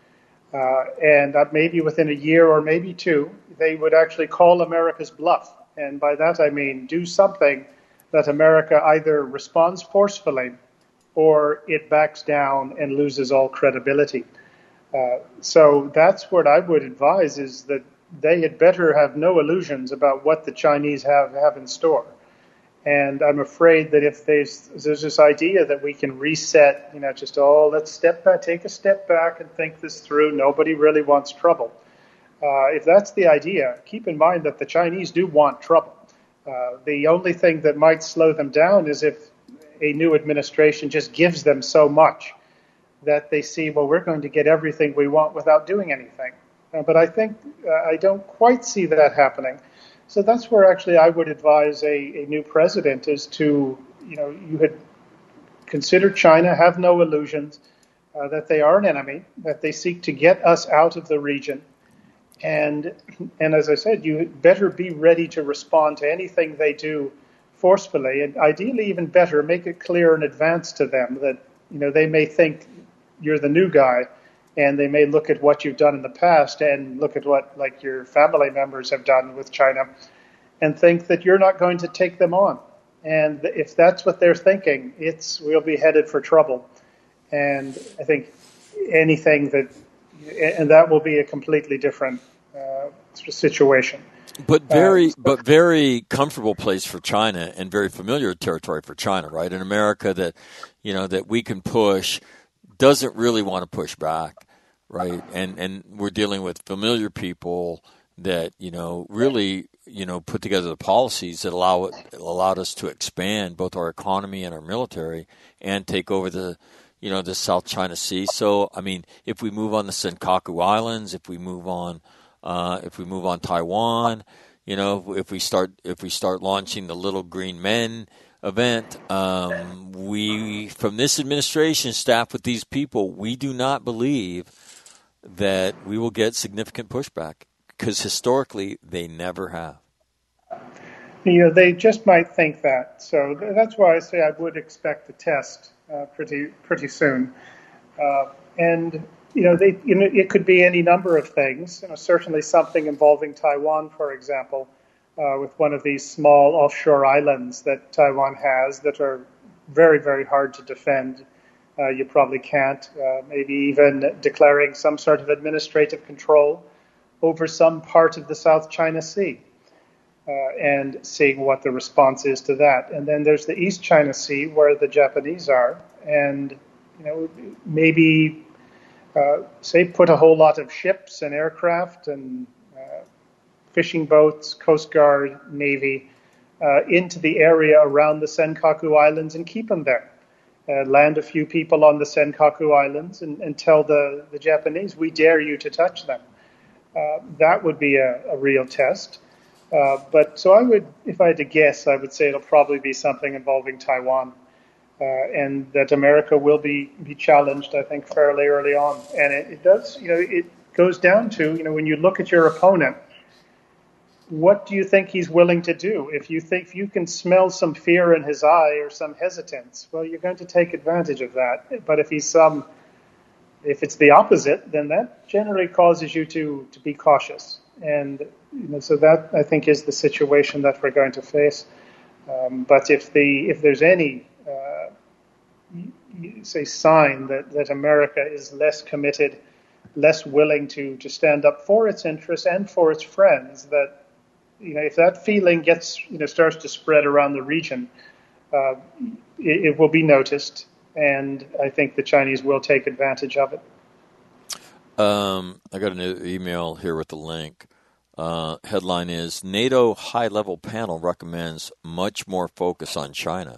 uh, and that maybe within a year or maybe two, they would actually call America's bluff. And by that I mean do something that America either responds forcefully or it backs down and loses all credibility. Uh, so that's what I would advise, is that they had better have no illusions about what the Chinese have, have in store. And I'm afraid that if there's, there's this idea that we can reset, you know, just, oh, let's step back, take a step back and think this through. Nobody really wants trouble. Uh, if that's the idea, keep in mind that the Chinese do want trouble. Uh, the only thing that might slow them down is if a new administration just gives them so much that they see, well, we're going to get everything we want without doing anything. Uh, but I think uh, I don't quite see that happening. So that's where actually I would advise a, a new president is to, you know, you had consider China, have no illusions uh, that they are an enemy, that they seek to get us out of the region. And, and as I said, you better be ready to respond to anything they do forcefully, and ideally even better, make it clear in advance to them that, you know, they may think you're the new guy, and they may look at what you've done in the past and look at what, like, your family members have done with China and think that you're not going to take them on. And if that's what they're thinking, it's we'll be headed for trouble. And I think anything that, and that will be a completely different uh, situation. But very, Uh, but very comfortable place for China and very familiar territory for China, right? In America, that you know that we can push, doesn't really want to push back, right? And and we're dealing with familiar people that you know really you know put together the policies that allow it allowed us to expand both our economy and our military and take over the you know the South China Sea. So I mean, if we move on the Senkaku Islands, if we move on. Uh, if we move on Taiwan, you know, if we start if we start launching the Little Green Men event, um, we from this administration staff with these people, we do not believe that we will get significant pushback because historically they never have. You know, they just might think that. So that's why I say I would expect a test uh, pretty pretty soon, uh, and. You know, they, you know, it could be any number of things. You know, certainly something involving Taiwan, for example, uh, with one of these small offshore islands that Taiwan has that are very, very hard to defend. Uh, you probably can't. Uh, maybe even declaring some sort of administrative control over some part of the South China Sea uh, and seeing what the response is to that. And then there's the East China Sea where the Japanese are, and you know, maybe. Uh, say, put a whole lot of ships and aircraft and uh, fishing boats, Coast Guard, Navy, uh, into the area around the Senkaku Islands and keep them there. Uh, land a few people on the Senkaku Islands and, and tell the, the Japanese, we dare you to touch them. Uh, that would be a, a real test. Uh, but so I would, if I had to guess, I would say it'll probably be something involving Taiwan. Uh, and that America will be, be challenged, I think, fairly early on. And it, it does, you know, it goes down to, you know, when you look at your opponent, what do you think he's willing to do? If you think if you can smell some fear in his eye or some hesitance, well, you're going to take advantage of that. But if he's some, if it's the opposite, then that generally causes you to, to be cautious. And you know, so that I think is the situation that we're going to face. Um, but if the if there's any Uh, you say sign that, that America is less committed, less willing to, to stand up for its interests and for its friends, that you know if that feeling gets you know starts to spread around the region, uh, it, it will be noticed, and I think the Chinese will take advantage of it. Um, I got an email here with the link. Uh, headline is NATO high-level panel recommends much more focus on China.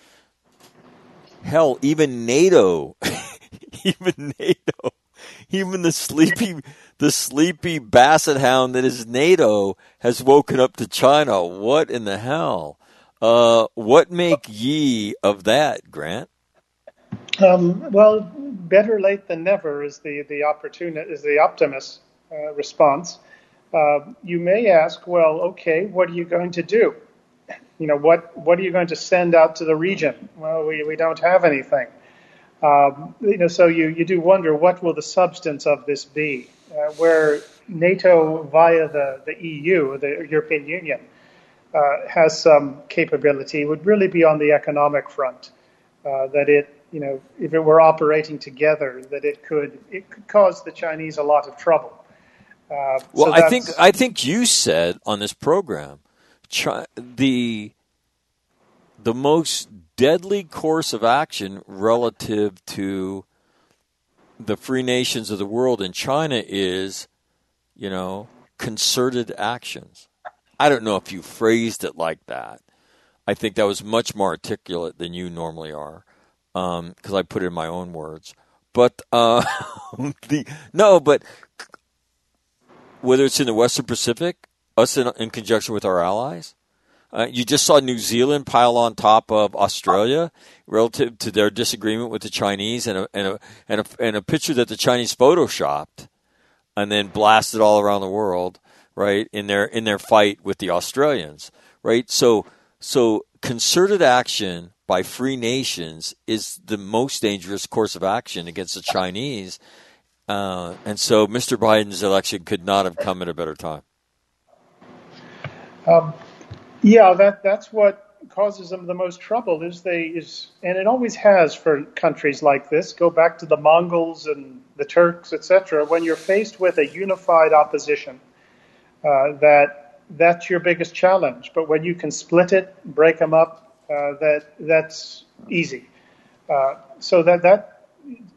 Hell, even NATO, even NATO, even the sleepy, the sleepy basset hound that is NATO has woken up to China. What in the hell? Uh, what make ye of that, Grant? Um, well, better late than never is the the opportunity is the optimist uh, response. Uh, you may ask, well, okay, what are you going to do? You know, what, what are you going to send out to the region? Well, we, we don't have anything. Um, you know, so you, you do wonder, what will the substance of this be? Uh, where NATO via the, the E U, the European Union, uh, has some capability would really be on the economic front. Uh, that it, you know, if it were operating together, that it could it could cause the Chinese a lot of trouble. Uh, well, so I think I think you said on this program, the the most deadly course of action relative to the free nations of the world in China is, you know, concerted actions. I don't know if you phrased it like that. I think that was much more articulate than you normally are, because um, I put it in my own words. But uh, the no, but whether it's in the Western Pacific, us in, in conjunction with our allies. Uh, you just saw New Zealand pile on top of Australia relative to their disagreement with the Chinese, and a, and a, and a, and a picture that the Chinese photoshopped and then blasted all around the world, right, in their in their fight with the Australians, right? So so concerted action by free nations is the most dangerous course of action against the Chinese, uh, and so Mister Biden's election could not have come at a better time. Um. Yeah, that that's what causes them the most trouble. Is they is, and it always has for countries like this. Go back to the Mongols and the Turks, et cetera. When you're faced with a unified opposition, uh, that that's your biggest challenge. But when you can split it, break them up, uh, that that's easy. Uh, so that that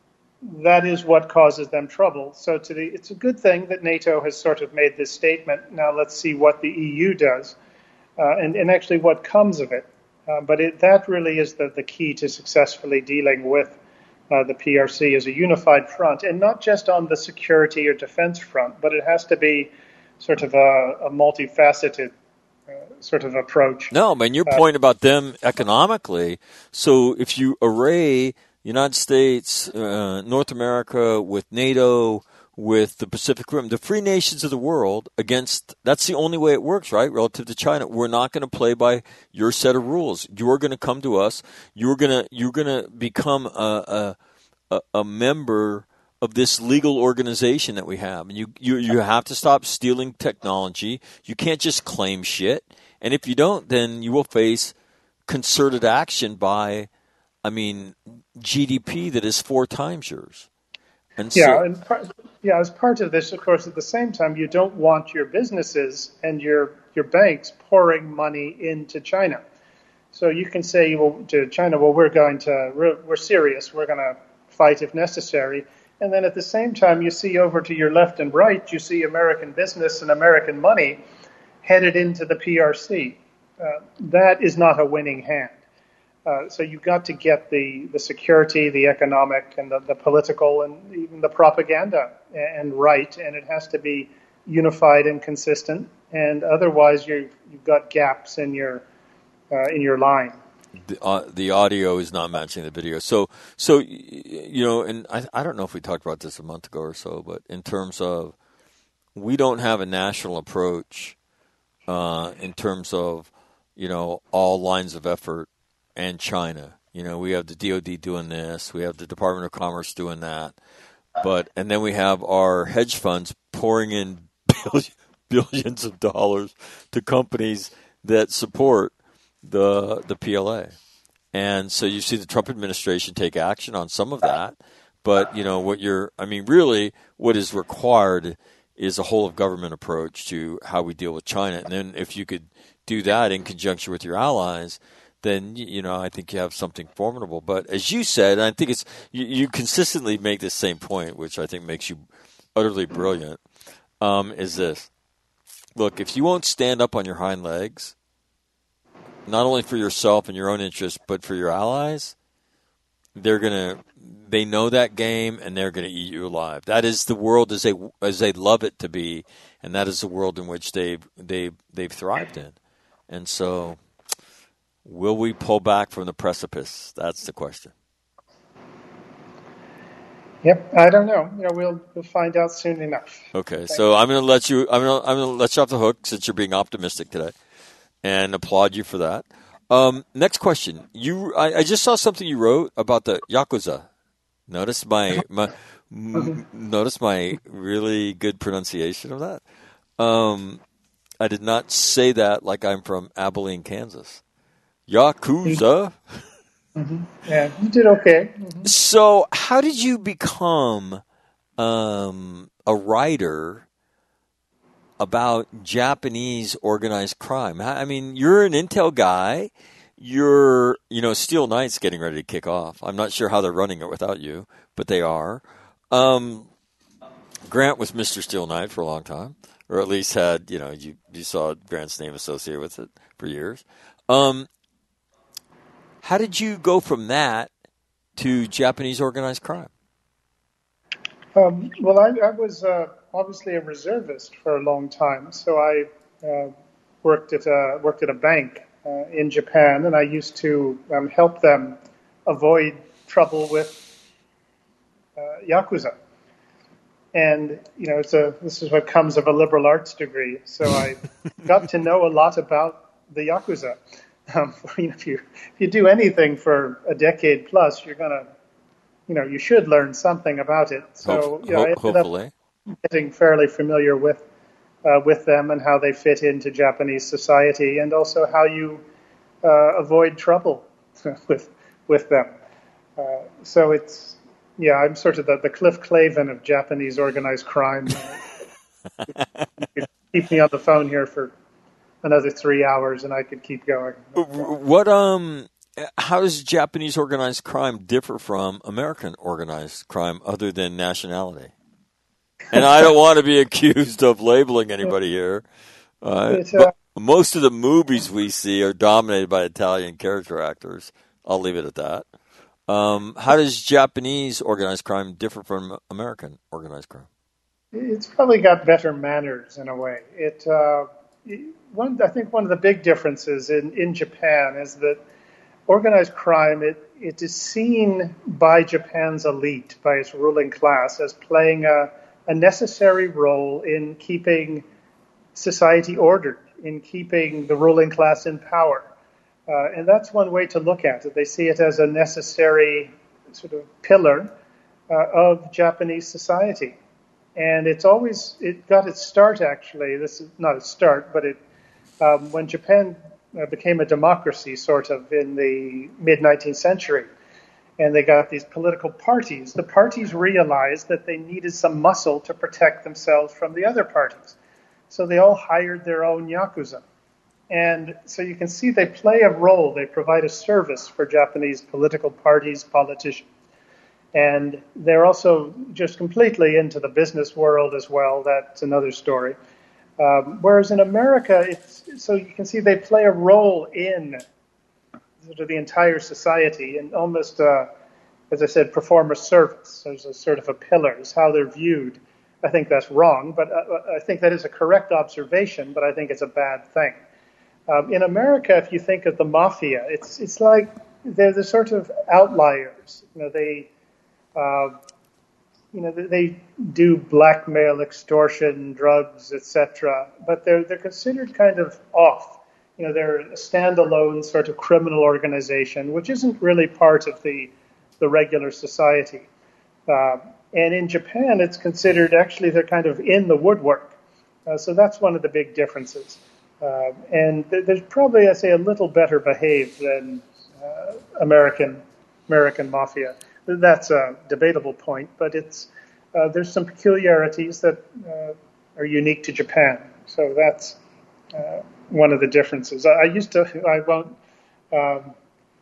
that is what causes them trouble. So to the, it's a good thing that NATO has sort of made this statement. Now let's see what the E U does, uh, and and actually what comes of it. Uh, but it, that really is the, the key to successfully dealing with uh, the P R C as a unified front, and not just on the security or defense front, but it has to be sort of a, a multifaceted uh, sort of approach. No, man, your uh, point about them economically. So if you array United States, uh, North America with NATO, with the Pacific Rim, the free nations of the world against, that's the only way it works, right? Relative to China. We're not going to play by your set of rules. You're going to come to us. You're going to, you're going to become a, a, a member of this legal organization that we have. And you, you, you have to stop stealing technology. You can't just claim shit. And if you don't, then you will face concerted action by, I mean, G D P that is four times yours. And so, yeah, and part, yeah, as part of this, of course, at the same time, you don't want your businesses and your, your banks pouring money into China. So you can say well, to China, well, we're going to, we're, we're serious, we're going to fight if necessary. And then at the same time, you see over to your left and right, you see American business and American money headed into the P R C. Uh, that is not a winning hand. Uh, so you've got to get the, the security, the economic, and the, the political, and even the propaganda and right, and it has to be unified and consistent. And otherwise, you you've got gaps in your uh, in your line. The uh, the audio is not matching the video. So so you know, and I I don't know if we talked about this a month ago or so, but in terms of we don't have a national approach uh, in terms of you know all lines of effort. And China, you know, we have the D O D doing this, we have the Department of Commerce doing that, but and then we have our hedge funds pouring in billion, billions of dollars to companies that support the the P L A, and so you see the Trump administration take action on some of that, but you know what you're, I mean, really, what is required is a whole of government approach to how we deal with China, and then if you could do that in conjunction with your allies. Then, you know, I think you have something formidable. But as you said, I think it's you, you consistently make this same point, which I think makes you utterly brilliant, um, is this. Look, if you won't stand up on your hind legs, not only for yourself and your own interests, but for your allies, they're going to – they know that game and they're going to eat you alive. That is the world as they as they love it to be, and that is the world in which they've, they've, they've thrived in. And so – will we pull back from the precipice? That's the question. Yep, I don't know. You know, we'll we'll find out soon enough. Okay, Thanks. So I'm going to let you. I'm going to I'm going to let you off the hook since you're being optimistic today, and applaud you for that. Um, next question. You, I, I just saw something you wrote about the Yakuza. Notice my my m- notice my really good pronunciation of that. Um, I did not say that like I'm from Abilene, Kansas. Yakuza. Mm-hmm. Yeah, you did okay. Mm-hmm. So, how did you become um, a writer about Japanese organized crime? I mean, you're an intel guy. You're, you know, Steel Knight's getting ready to kick off. I'm not sure how they're running it without you, but they are. Um, Grant was Mister Steel Knight for a long time, or at least had, you know, you, you saw Grant's name associated with it for years. Um, How did you go from that to Japanese organized crime? Um, well, I, I was uh, obviously a reservist for a long time, so I uh, worked at a worked at a bank uh, in Japan, and I used to um, help them avoid trouble with uh, Yakuza. And you know, it's a, this is what comes of a liberal arts degree. So I got to know a lot about the Yakuza. Um, you know, if you if you do anything for a decade plus, you're gonna, you know, you should learn something about it. So Ho- you know, I ended hopefully, up getting fairly familiar with uh, with them and how they fit into Japanese society, and also how you uh, avoid trouble with with them. Uh, so it's yeah, I'm sort of the, the Cliff Clavin of Japanese organized crime. keep me on the phone here for another three hours, and I could keep going. What um, how does Japanese organized crime differ from American organized crime, other than nationality? And I don't want to be accused of labeling anybody here. Uh, It, uh, but most of the movies we see are dominated by Italian character actors. I'll leave it at that. Um, how does Japanese organized crime differ from American organized crime? It's probably got better manners in a way. It, uh, one, I think one of the big differences in, in Japan is that organized crime, it, it is seen by Japan's elite, by its ruling class, as playing a, a necessary role in keeping society ordered, in keeping the ruling class in power. Uh, and that's one way to look at it. They see it as a necessary sort of pillar uh, of Japanese society. And it's always, it got its start, actually, this is not its start, but it um, when Japan uh, became a democracy, sort of, in the mid-nineteenth century, and they got these political parties, the parties realized that they needed some muscle to protect themselves from the other parties. So they all hired their own yakuza. And so you can see they play a role, they provide a service for Japanese political parties, politicians. And they're also just completely into the business world as well. That's another story. Um, whereas in America, it's, so you can see they play a role in sort of the entire society and almost, uh, as I said, perform a service. There's a sort of a pillar, is how they're viewed. I think that's wrong, but uh, I think that is a correct observation, but I think it's a bad thing. Um, in America, if you think of the mafia, it's it's like they're the sort of outliers. You know, they... Uh, you know, they do blackmail, extortion, drugs, et cetera. But they're they're considered kind of off. You know, they're a standalone sort of criminal organization, which isn't really part of the the regular society. Uh, and in Japan, it's considered actually they're kind of in the woodwork. Uh, so that's one of the big differences. Uh, and th- there's probably, I say, a little better behaved than uh, American American mafia. That's a debatable point, but it's uh, there's some peculiarities that uh, are unique to Japan. So that's uh, one of the differences. I, I used to, I won't, um,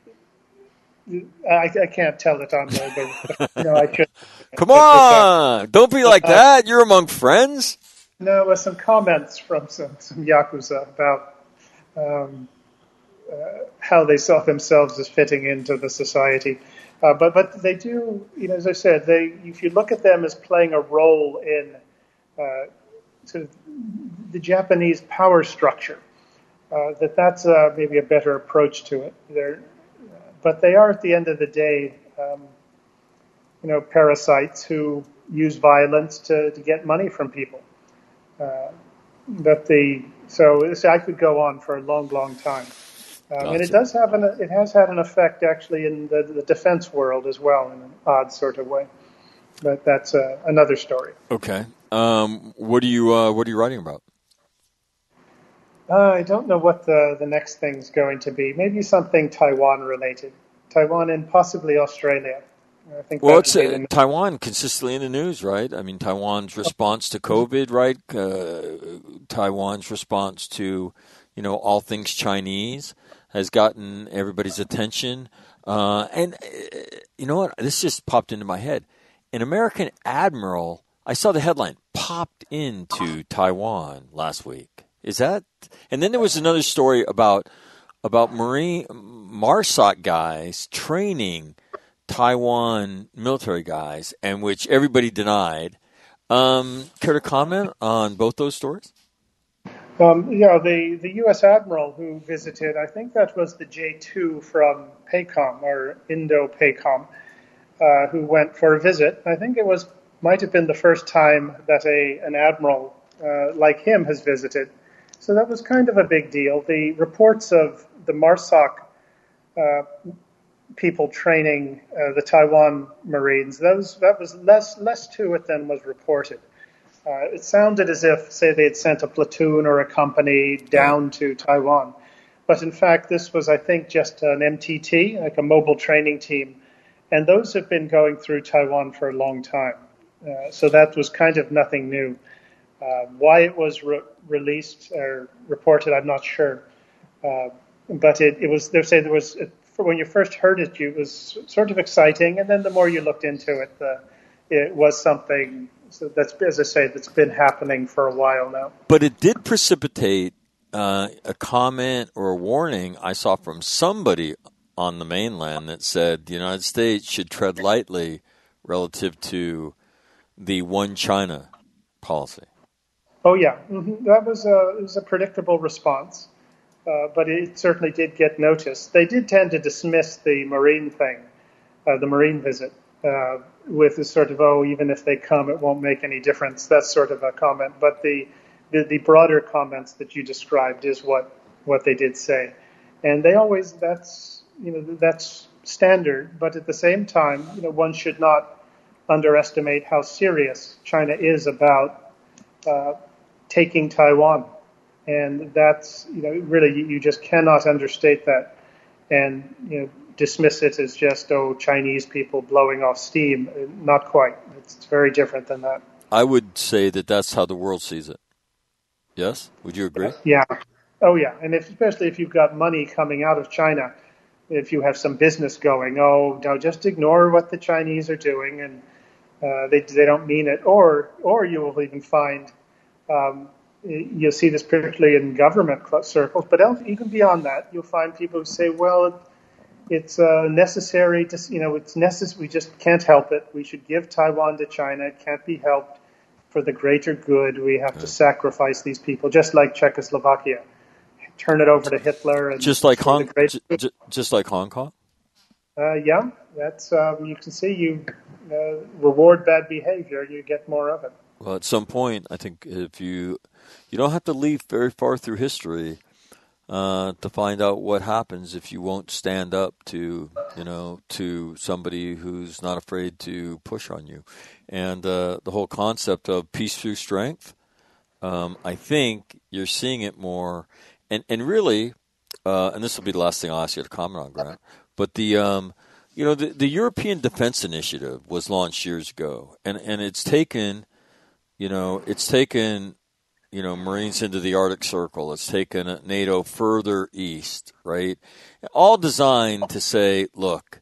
I, I can't tell it on the, the no, I should. Come on, don't be like that. You're among friends. No, with some comments from some, some Yakuza about um, uh, how they saw themselves as fitting into the society. Uh, but but they do, you know, as I said, they if you look at them as playing a role in uh, sort of the Japanese power structure, uh, that that's uh, maybe a better approach to it. They're, uh, but they are, at the end of the day, um, you know, parasites who use violence to, to get money from people. Uh, but the so, so I could go on for a long, long time. Um, Gotcha. And it does have an, it has had an effect actually in the, the defense world as well, in an odd sort of way. But that's uh, another story. Okay. Um, what are you uh, What are you writing about? Uh, I don't know what the, the next thing's going to be. Maybe something Taiwan related. Taiwan and possibly Australia. I think. Well, it's uh, Taiwan consistently in the news, right? I mean, Taiwan's response to COVID, right? Uh, Taiwan's response to, you know, all things Chinese has gotten everybody's attention. Uh, and uh, you know what? This just popped into my head. An American admiral, I saw the headline, popped into Taiwan last week. Is that? And then there was another story about about Marine MARSOC guys training Taiwan military guys, and which everybody denied. Um, care to comment on both those stories? Um, yeah, the, the U S Admiral who visited, I think that was the J two from PACOM, or Indo-PACOM, uh, who went for a visit. I think it was might have been the first time that a an admiral uh, like him has visited. So that was kind of a big deal. The reports of the MARSOC uh, people training uh, the Taiwan Marines, that was, that was less less to it than was reported. Uh, it sounded as if, say, they had sent a platoon or a company down to Taiwan. But in fact, this was, I think, just an M T T, like a mobile training team. And those have been going through Taiwan for a long time. Uh, so that was kind of nothing new. Uh, why it was re- released or reported, I'm not sure. Uh, but it, it was, they say there was, it, when you first heard it, it was sort of exciting. And then the more you looked into it, the, it was something so that's, as I say, that's been happening for a while now. But it did precipitate uh, a comment or a warning I saw from somebody on the mainland that said the United States should tread lightly relative to the one China policy. Oh, yeah. Mm-hmm. That was a, it was a predictable response, uh, but it certainly did get noticed. They did tend to dismiss the Marine thing, uh, the Marine visit, uh, with the sort of, oh, even if they come, it won't make any difference. That's sort of a comment. But the, the, the broader comments that you described is what, what they did say. And they always, that's, you know, that's standard. But at the same time, you know, one should not underestimate how serious China is about uh, taking Taiwan. And that's, you know, really, you, you just cannot understate that and, you know, dismiss it as just, oh, Chinese people blowing off steam. Not quite. It's, it's very different than that. I would say that that's how the world sees it. Yes? Would you agree? Yeah. Oh, yeah. And if, especially if you've got money coming out of China, if you have some business going, oh, no, just ignore what the Chinese are doing, and uh, they they don't mean it. Or or you will even find, um, you'll see this particularly in government circles, but even beyond that, you'll find people who say, well, it's uh, necessary to, you know, it's necessary. We just can't help it. We should give Taiwan to China. It can't be helped. For the greater good, we have to sacrifice these people, just like Czechoslovakia. Turn it over to Hitler. And just like Hong, just, just like Hong Kong. Uh, yeah, that's um, you can see you uh, reward bad behavior, you get more of it. Well, at some point, I think if you you don't have to leave very far through history uh, to find out what happens if you won't stand up to you know to somebody who's not afraid to push on you, and uh, the whole concept of peace through strength. Um, I think you're seeing it more. And and really, uh, and this will be the last thing I'll ask you to comment on, Grant. But the um, you know the, the European Defense Initiative was launched years ago, and, and it's taken, you know, it's taken, you know, Marines into the Arctic Circle. It's taken NATO further east, right? All designed to say, look,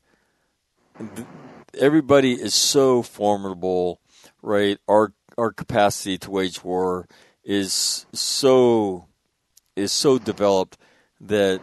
everybody is so formidable, right? Our our capacity to wage war is so. is so developed that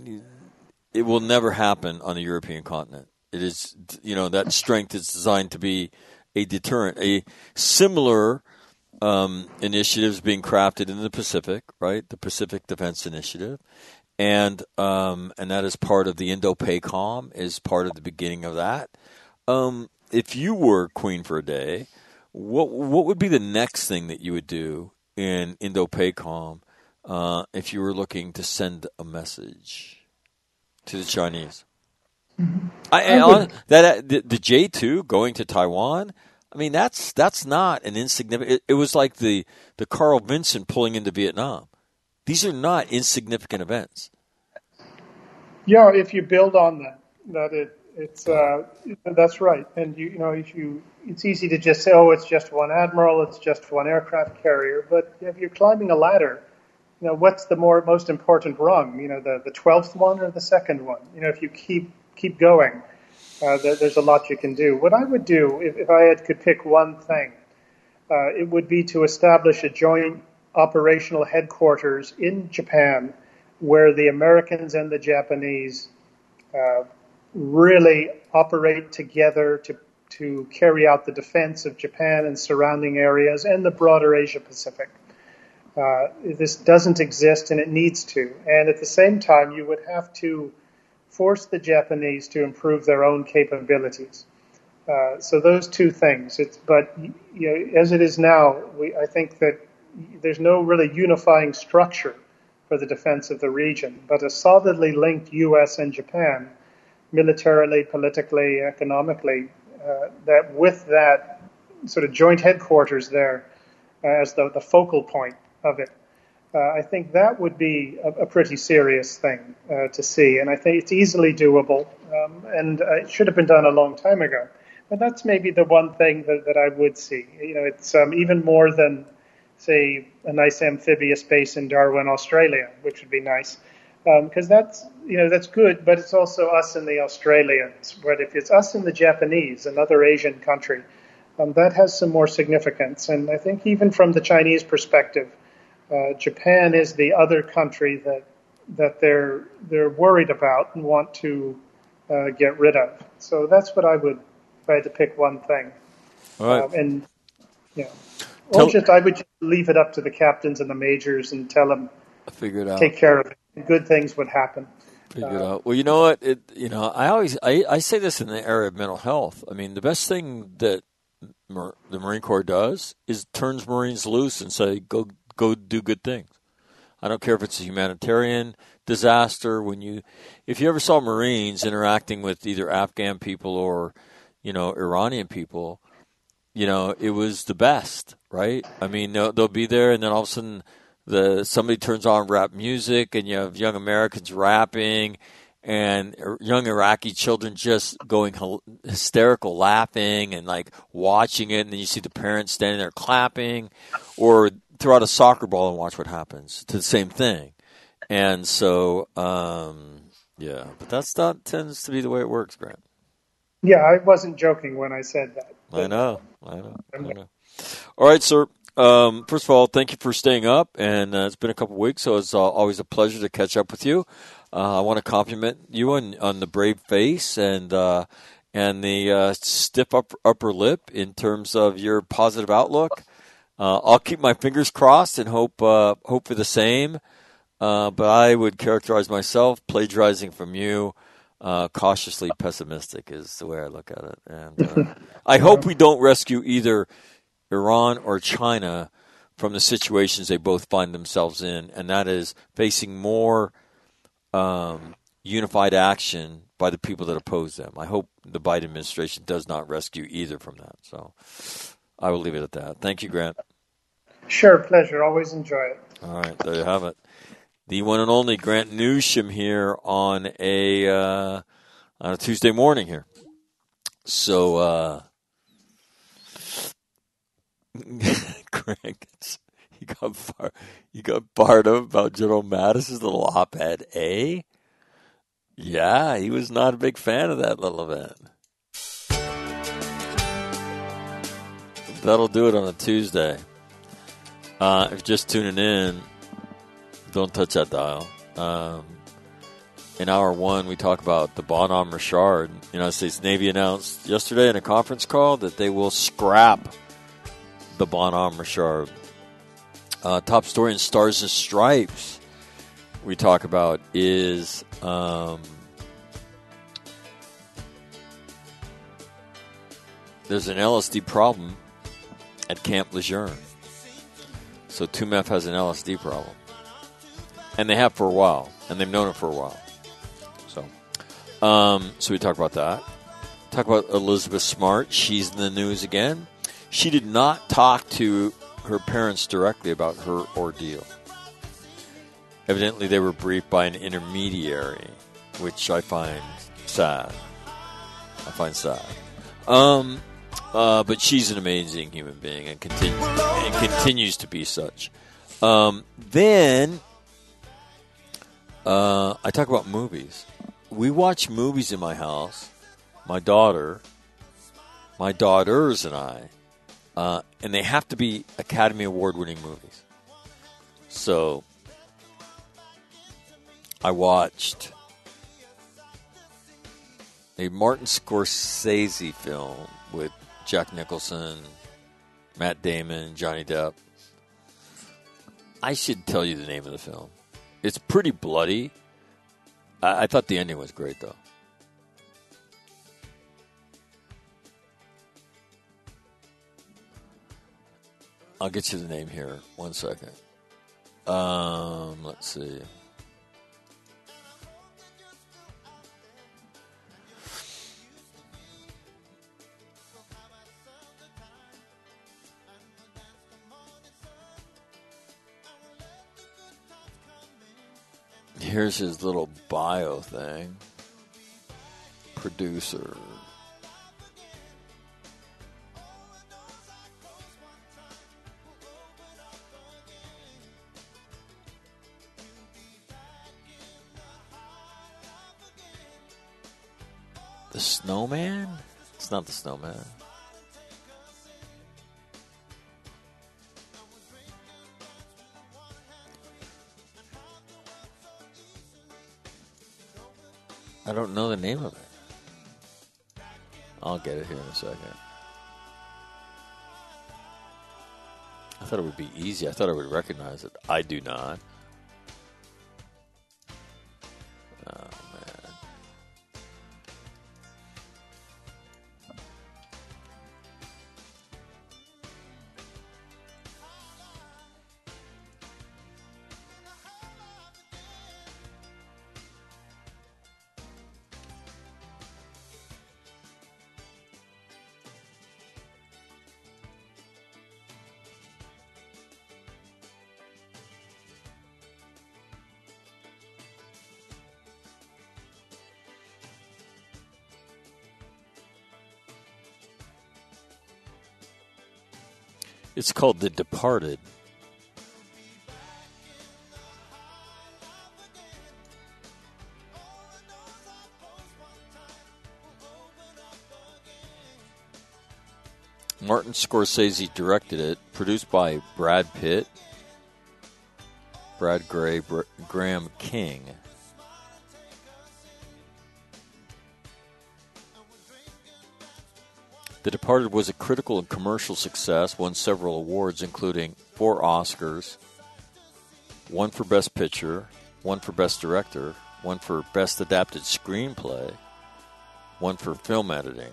it will never happen on the European continent. It is, you know, that strength is designed to be a deterrent. A similar um, initiatives being crafted in the Pacific, right? The Pacific Defense Initiative, and um, and that is part of the Indo-PACOM. Is part of the beginning of that. Um, if you were queen for a day, what what would be the next thing that you would do in Indo-PACOM? Uh, if you were looking to send a message to the Chinese, mm-hmm. I, I, I that the, the J two going to Taiwan, I mean that's that's not an insignificant. It, it was like the the Carl Vinson pulling into Vietnam. These are not insignificant events. Yeah, if you build on that, that it it's uh, that's right, and you you know if you it's easy to just say, oh, it's just one admiral, it's just one aircraft carrier, but if you're climbing a ladder. You know, what's the more most important rung? You know, the, the twelfth one or the second one? You know, if you keep keep going, uh, there, there's a lot you can do. What I would do, if, if I had, could pick one thing, uh, it would be to establish a joint operational headquarters in Japan where the Americans and the Japanese uh, really operate together to, to carry out the defense of Japan and surrounding areas and the broader Asia Pacific. Uh, this doesn't exist, and it needs to. And at the same time, you would have to force the Japanese to improve their own capabilities. Uh, so those two things. It's, but you know, as it is now, we, I think that there's no really unifying structure for the defense of the region, but a solidly linked U S and Japan, militarily, politically, economically, uh, that with that sort of joint headquarters there uh, as the, the focal point of it. Uh, I think that would be a, a pretty serious thing uh, to see, and I think it's easily doable, um, and uh, it should have been done a long time ago. But that's maybe the one thing that, that I would see. You know, it's um, even more than say, a nice amphibious base in Darwin, Australia, which would be nice. Because um, that's, you know, that's good, but it's also us and the Australians. But if it's us and the Japanese, another Asian country, um, that has some more significance. And I think even from the Chinese perspective, uh, Japan is the other country that that they're they're worried about and want to uh, get rid of. So that's what I would, if I had to pick one thing. All right. Um, and yeah, Tell- or just I would just leave it up to the captains and the majors and tell them, figure it out. Take care of it. Good things would happen. Figure it out. Well, you know what? It you know I always I, I say this in the area of mental health. I mean, the best thing that Mar- the Marine Corps does is turns Marines loose and say go go do good things. I don't care if it's a humanitarian disaster. When you, if you ever saw Marines interacting with either Afghan people or, you know, Iranian people, you know, it was the best, right? I mean, they'll, they'll be there, and then all of a sudden, the somebody turns on rap music, and you have young Americans rapping, and young Iraqi children just going hysterical, laughing, and like watching it, and then you see the parents standing there clapping, or throw out a soccer ball and watch what happens to the same thing. And so, um, yeah, but that's not tends to be the way it works, Grant. Yeah, I wasn't joking when I said that. I know, I know, I know. All right, sir. Um, first of all, thank you for staying up, and uh, it's been a couple of weeks, so it's uh, always a pleasure to catch up with you. Uh, I want to compliment you on, on the brave face and uh, and the uh, stiff upper, upper lip in terms of your positive outlook. Uh, I'll keep my fingers crossed and hope uh, hope for the same. Uh, but I would characterize myself plagiarizing from you. Uh, cautiously pessimistic is the way I look at it, and uh, I hope we don't rescue either Iran or China from the situations they both find themselves in, and that is facing more um, unified action by the people that oppose them. I hope the Biden administration does not rescue either from that. So I will leave it at that. Thank you, Grant. Sure, pleasure. Always enjoy it. All right, there you have it. The one and only Grant Newsham here on a uh, on a Tuesday morning here. So, uh, Grant, you got bar- you got barred up about General Mattis's little op-ed, eh? Yeah, he was not a big fan of that little event. That'll do it on a Tuesday. Uh, if you're just tuning in, don't touch that dial. Um, in hour one, we talk about the Bonhomme Richard. United States Navy announced yesterday in a conference call that they will scrap the Bonhomme Richard. Uh, top story in Stars and Stripes we talk about is um, there's an L S D problem at Camp Lejeune. So two M E F has an L S D problem. And they have for a while, and they've known it for a while. So, um, so we talk about that. Talk about Elizabeth Smart. She's in the news again. She did not talk to her parents directly about her ordeal. Evidently, they were briefed by an intermediary, which I find sad. I find sad. Um, uh, but she's an amazing human being and, continue, and continues to be such. Um, then... Uh, I talk about movies. We watch movies in my house, my daughter, my daughters and I, uh, and they have to be Academy Award-winning movies. So I watched a Martin Scorsese film with Jack Nicholson, Matt Damon, Johnny Depp. I should tell you the name of the film. It's pretty bloody. I, I thought the ending was great, though. I'll get you the name here. One second. Um, let's see. Here's his little bio thing. Producer. The snowman? It's not the snowman. I don't know the name of it. I'll get it here in a second. I thought it would be easy. I thought I would recognize it. I do not. Oh, man. It's called The Departed. Martin Scorsese directed it, produced by Brad Pitt, Brad Gray, Br- Graham King. The Departed was a critical and commercial success, won several awards, including four Oscars, one for Best Picture, one for Best Director, one for Best Adapted Screenplay, one for Film Editing.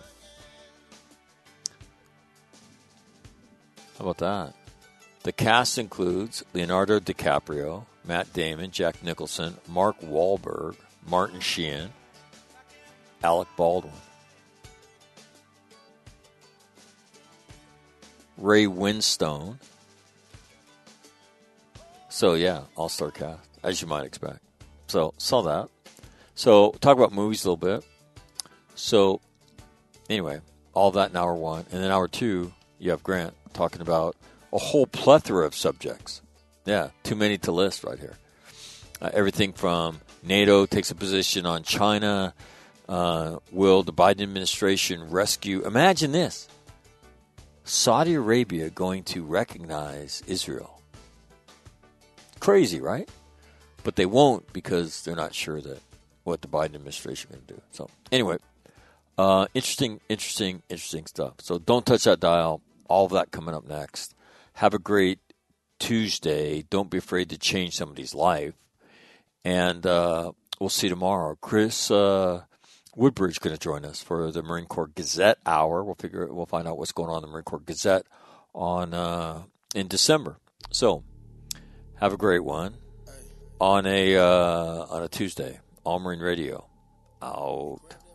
How about that? The cast includes Leonardo DiCaprio, Matt Damon, Jack Nicholson, Mark Wahlberg, Martin Sheen, Alec Baldwin, Ray Winstone. So, yeah, all-star cast, as you might expect. So, saw that. So, talk about movies a little bit. So, anyway, all that in hour one. And then hour two, you have Grant talking about a whole plethora of subjects. Yeah, too many to list right here. Uh, everything from NATO takes a position on China. Uh, will the Biden administration rescue? Imagine this. Saudi Arabia going to recognize Israel. Crazy, right? But they won't because they're not sure that what the Biden administration is going to do. So anyway, uh, interesting, interesting, interesting stuff. So don't touch that dial. All of that coming up next. Have a great Tuesday. Don't be afraid to change somebody's life. And uh, we'll see you tomorrow. Chris uh, Woodbridge going to join us for the Marine Corps Gazette Hour. We'll figure. We'll find out what's going on in the Marine Corps Gazette on uh, in December. So have a great one on a uh, on a Tuesday. All Marine Radio out.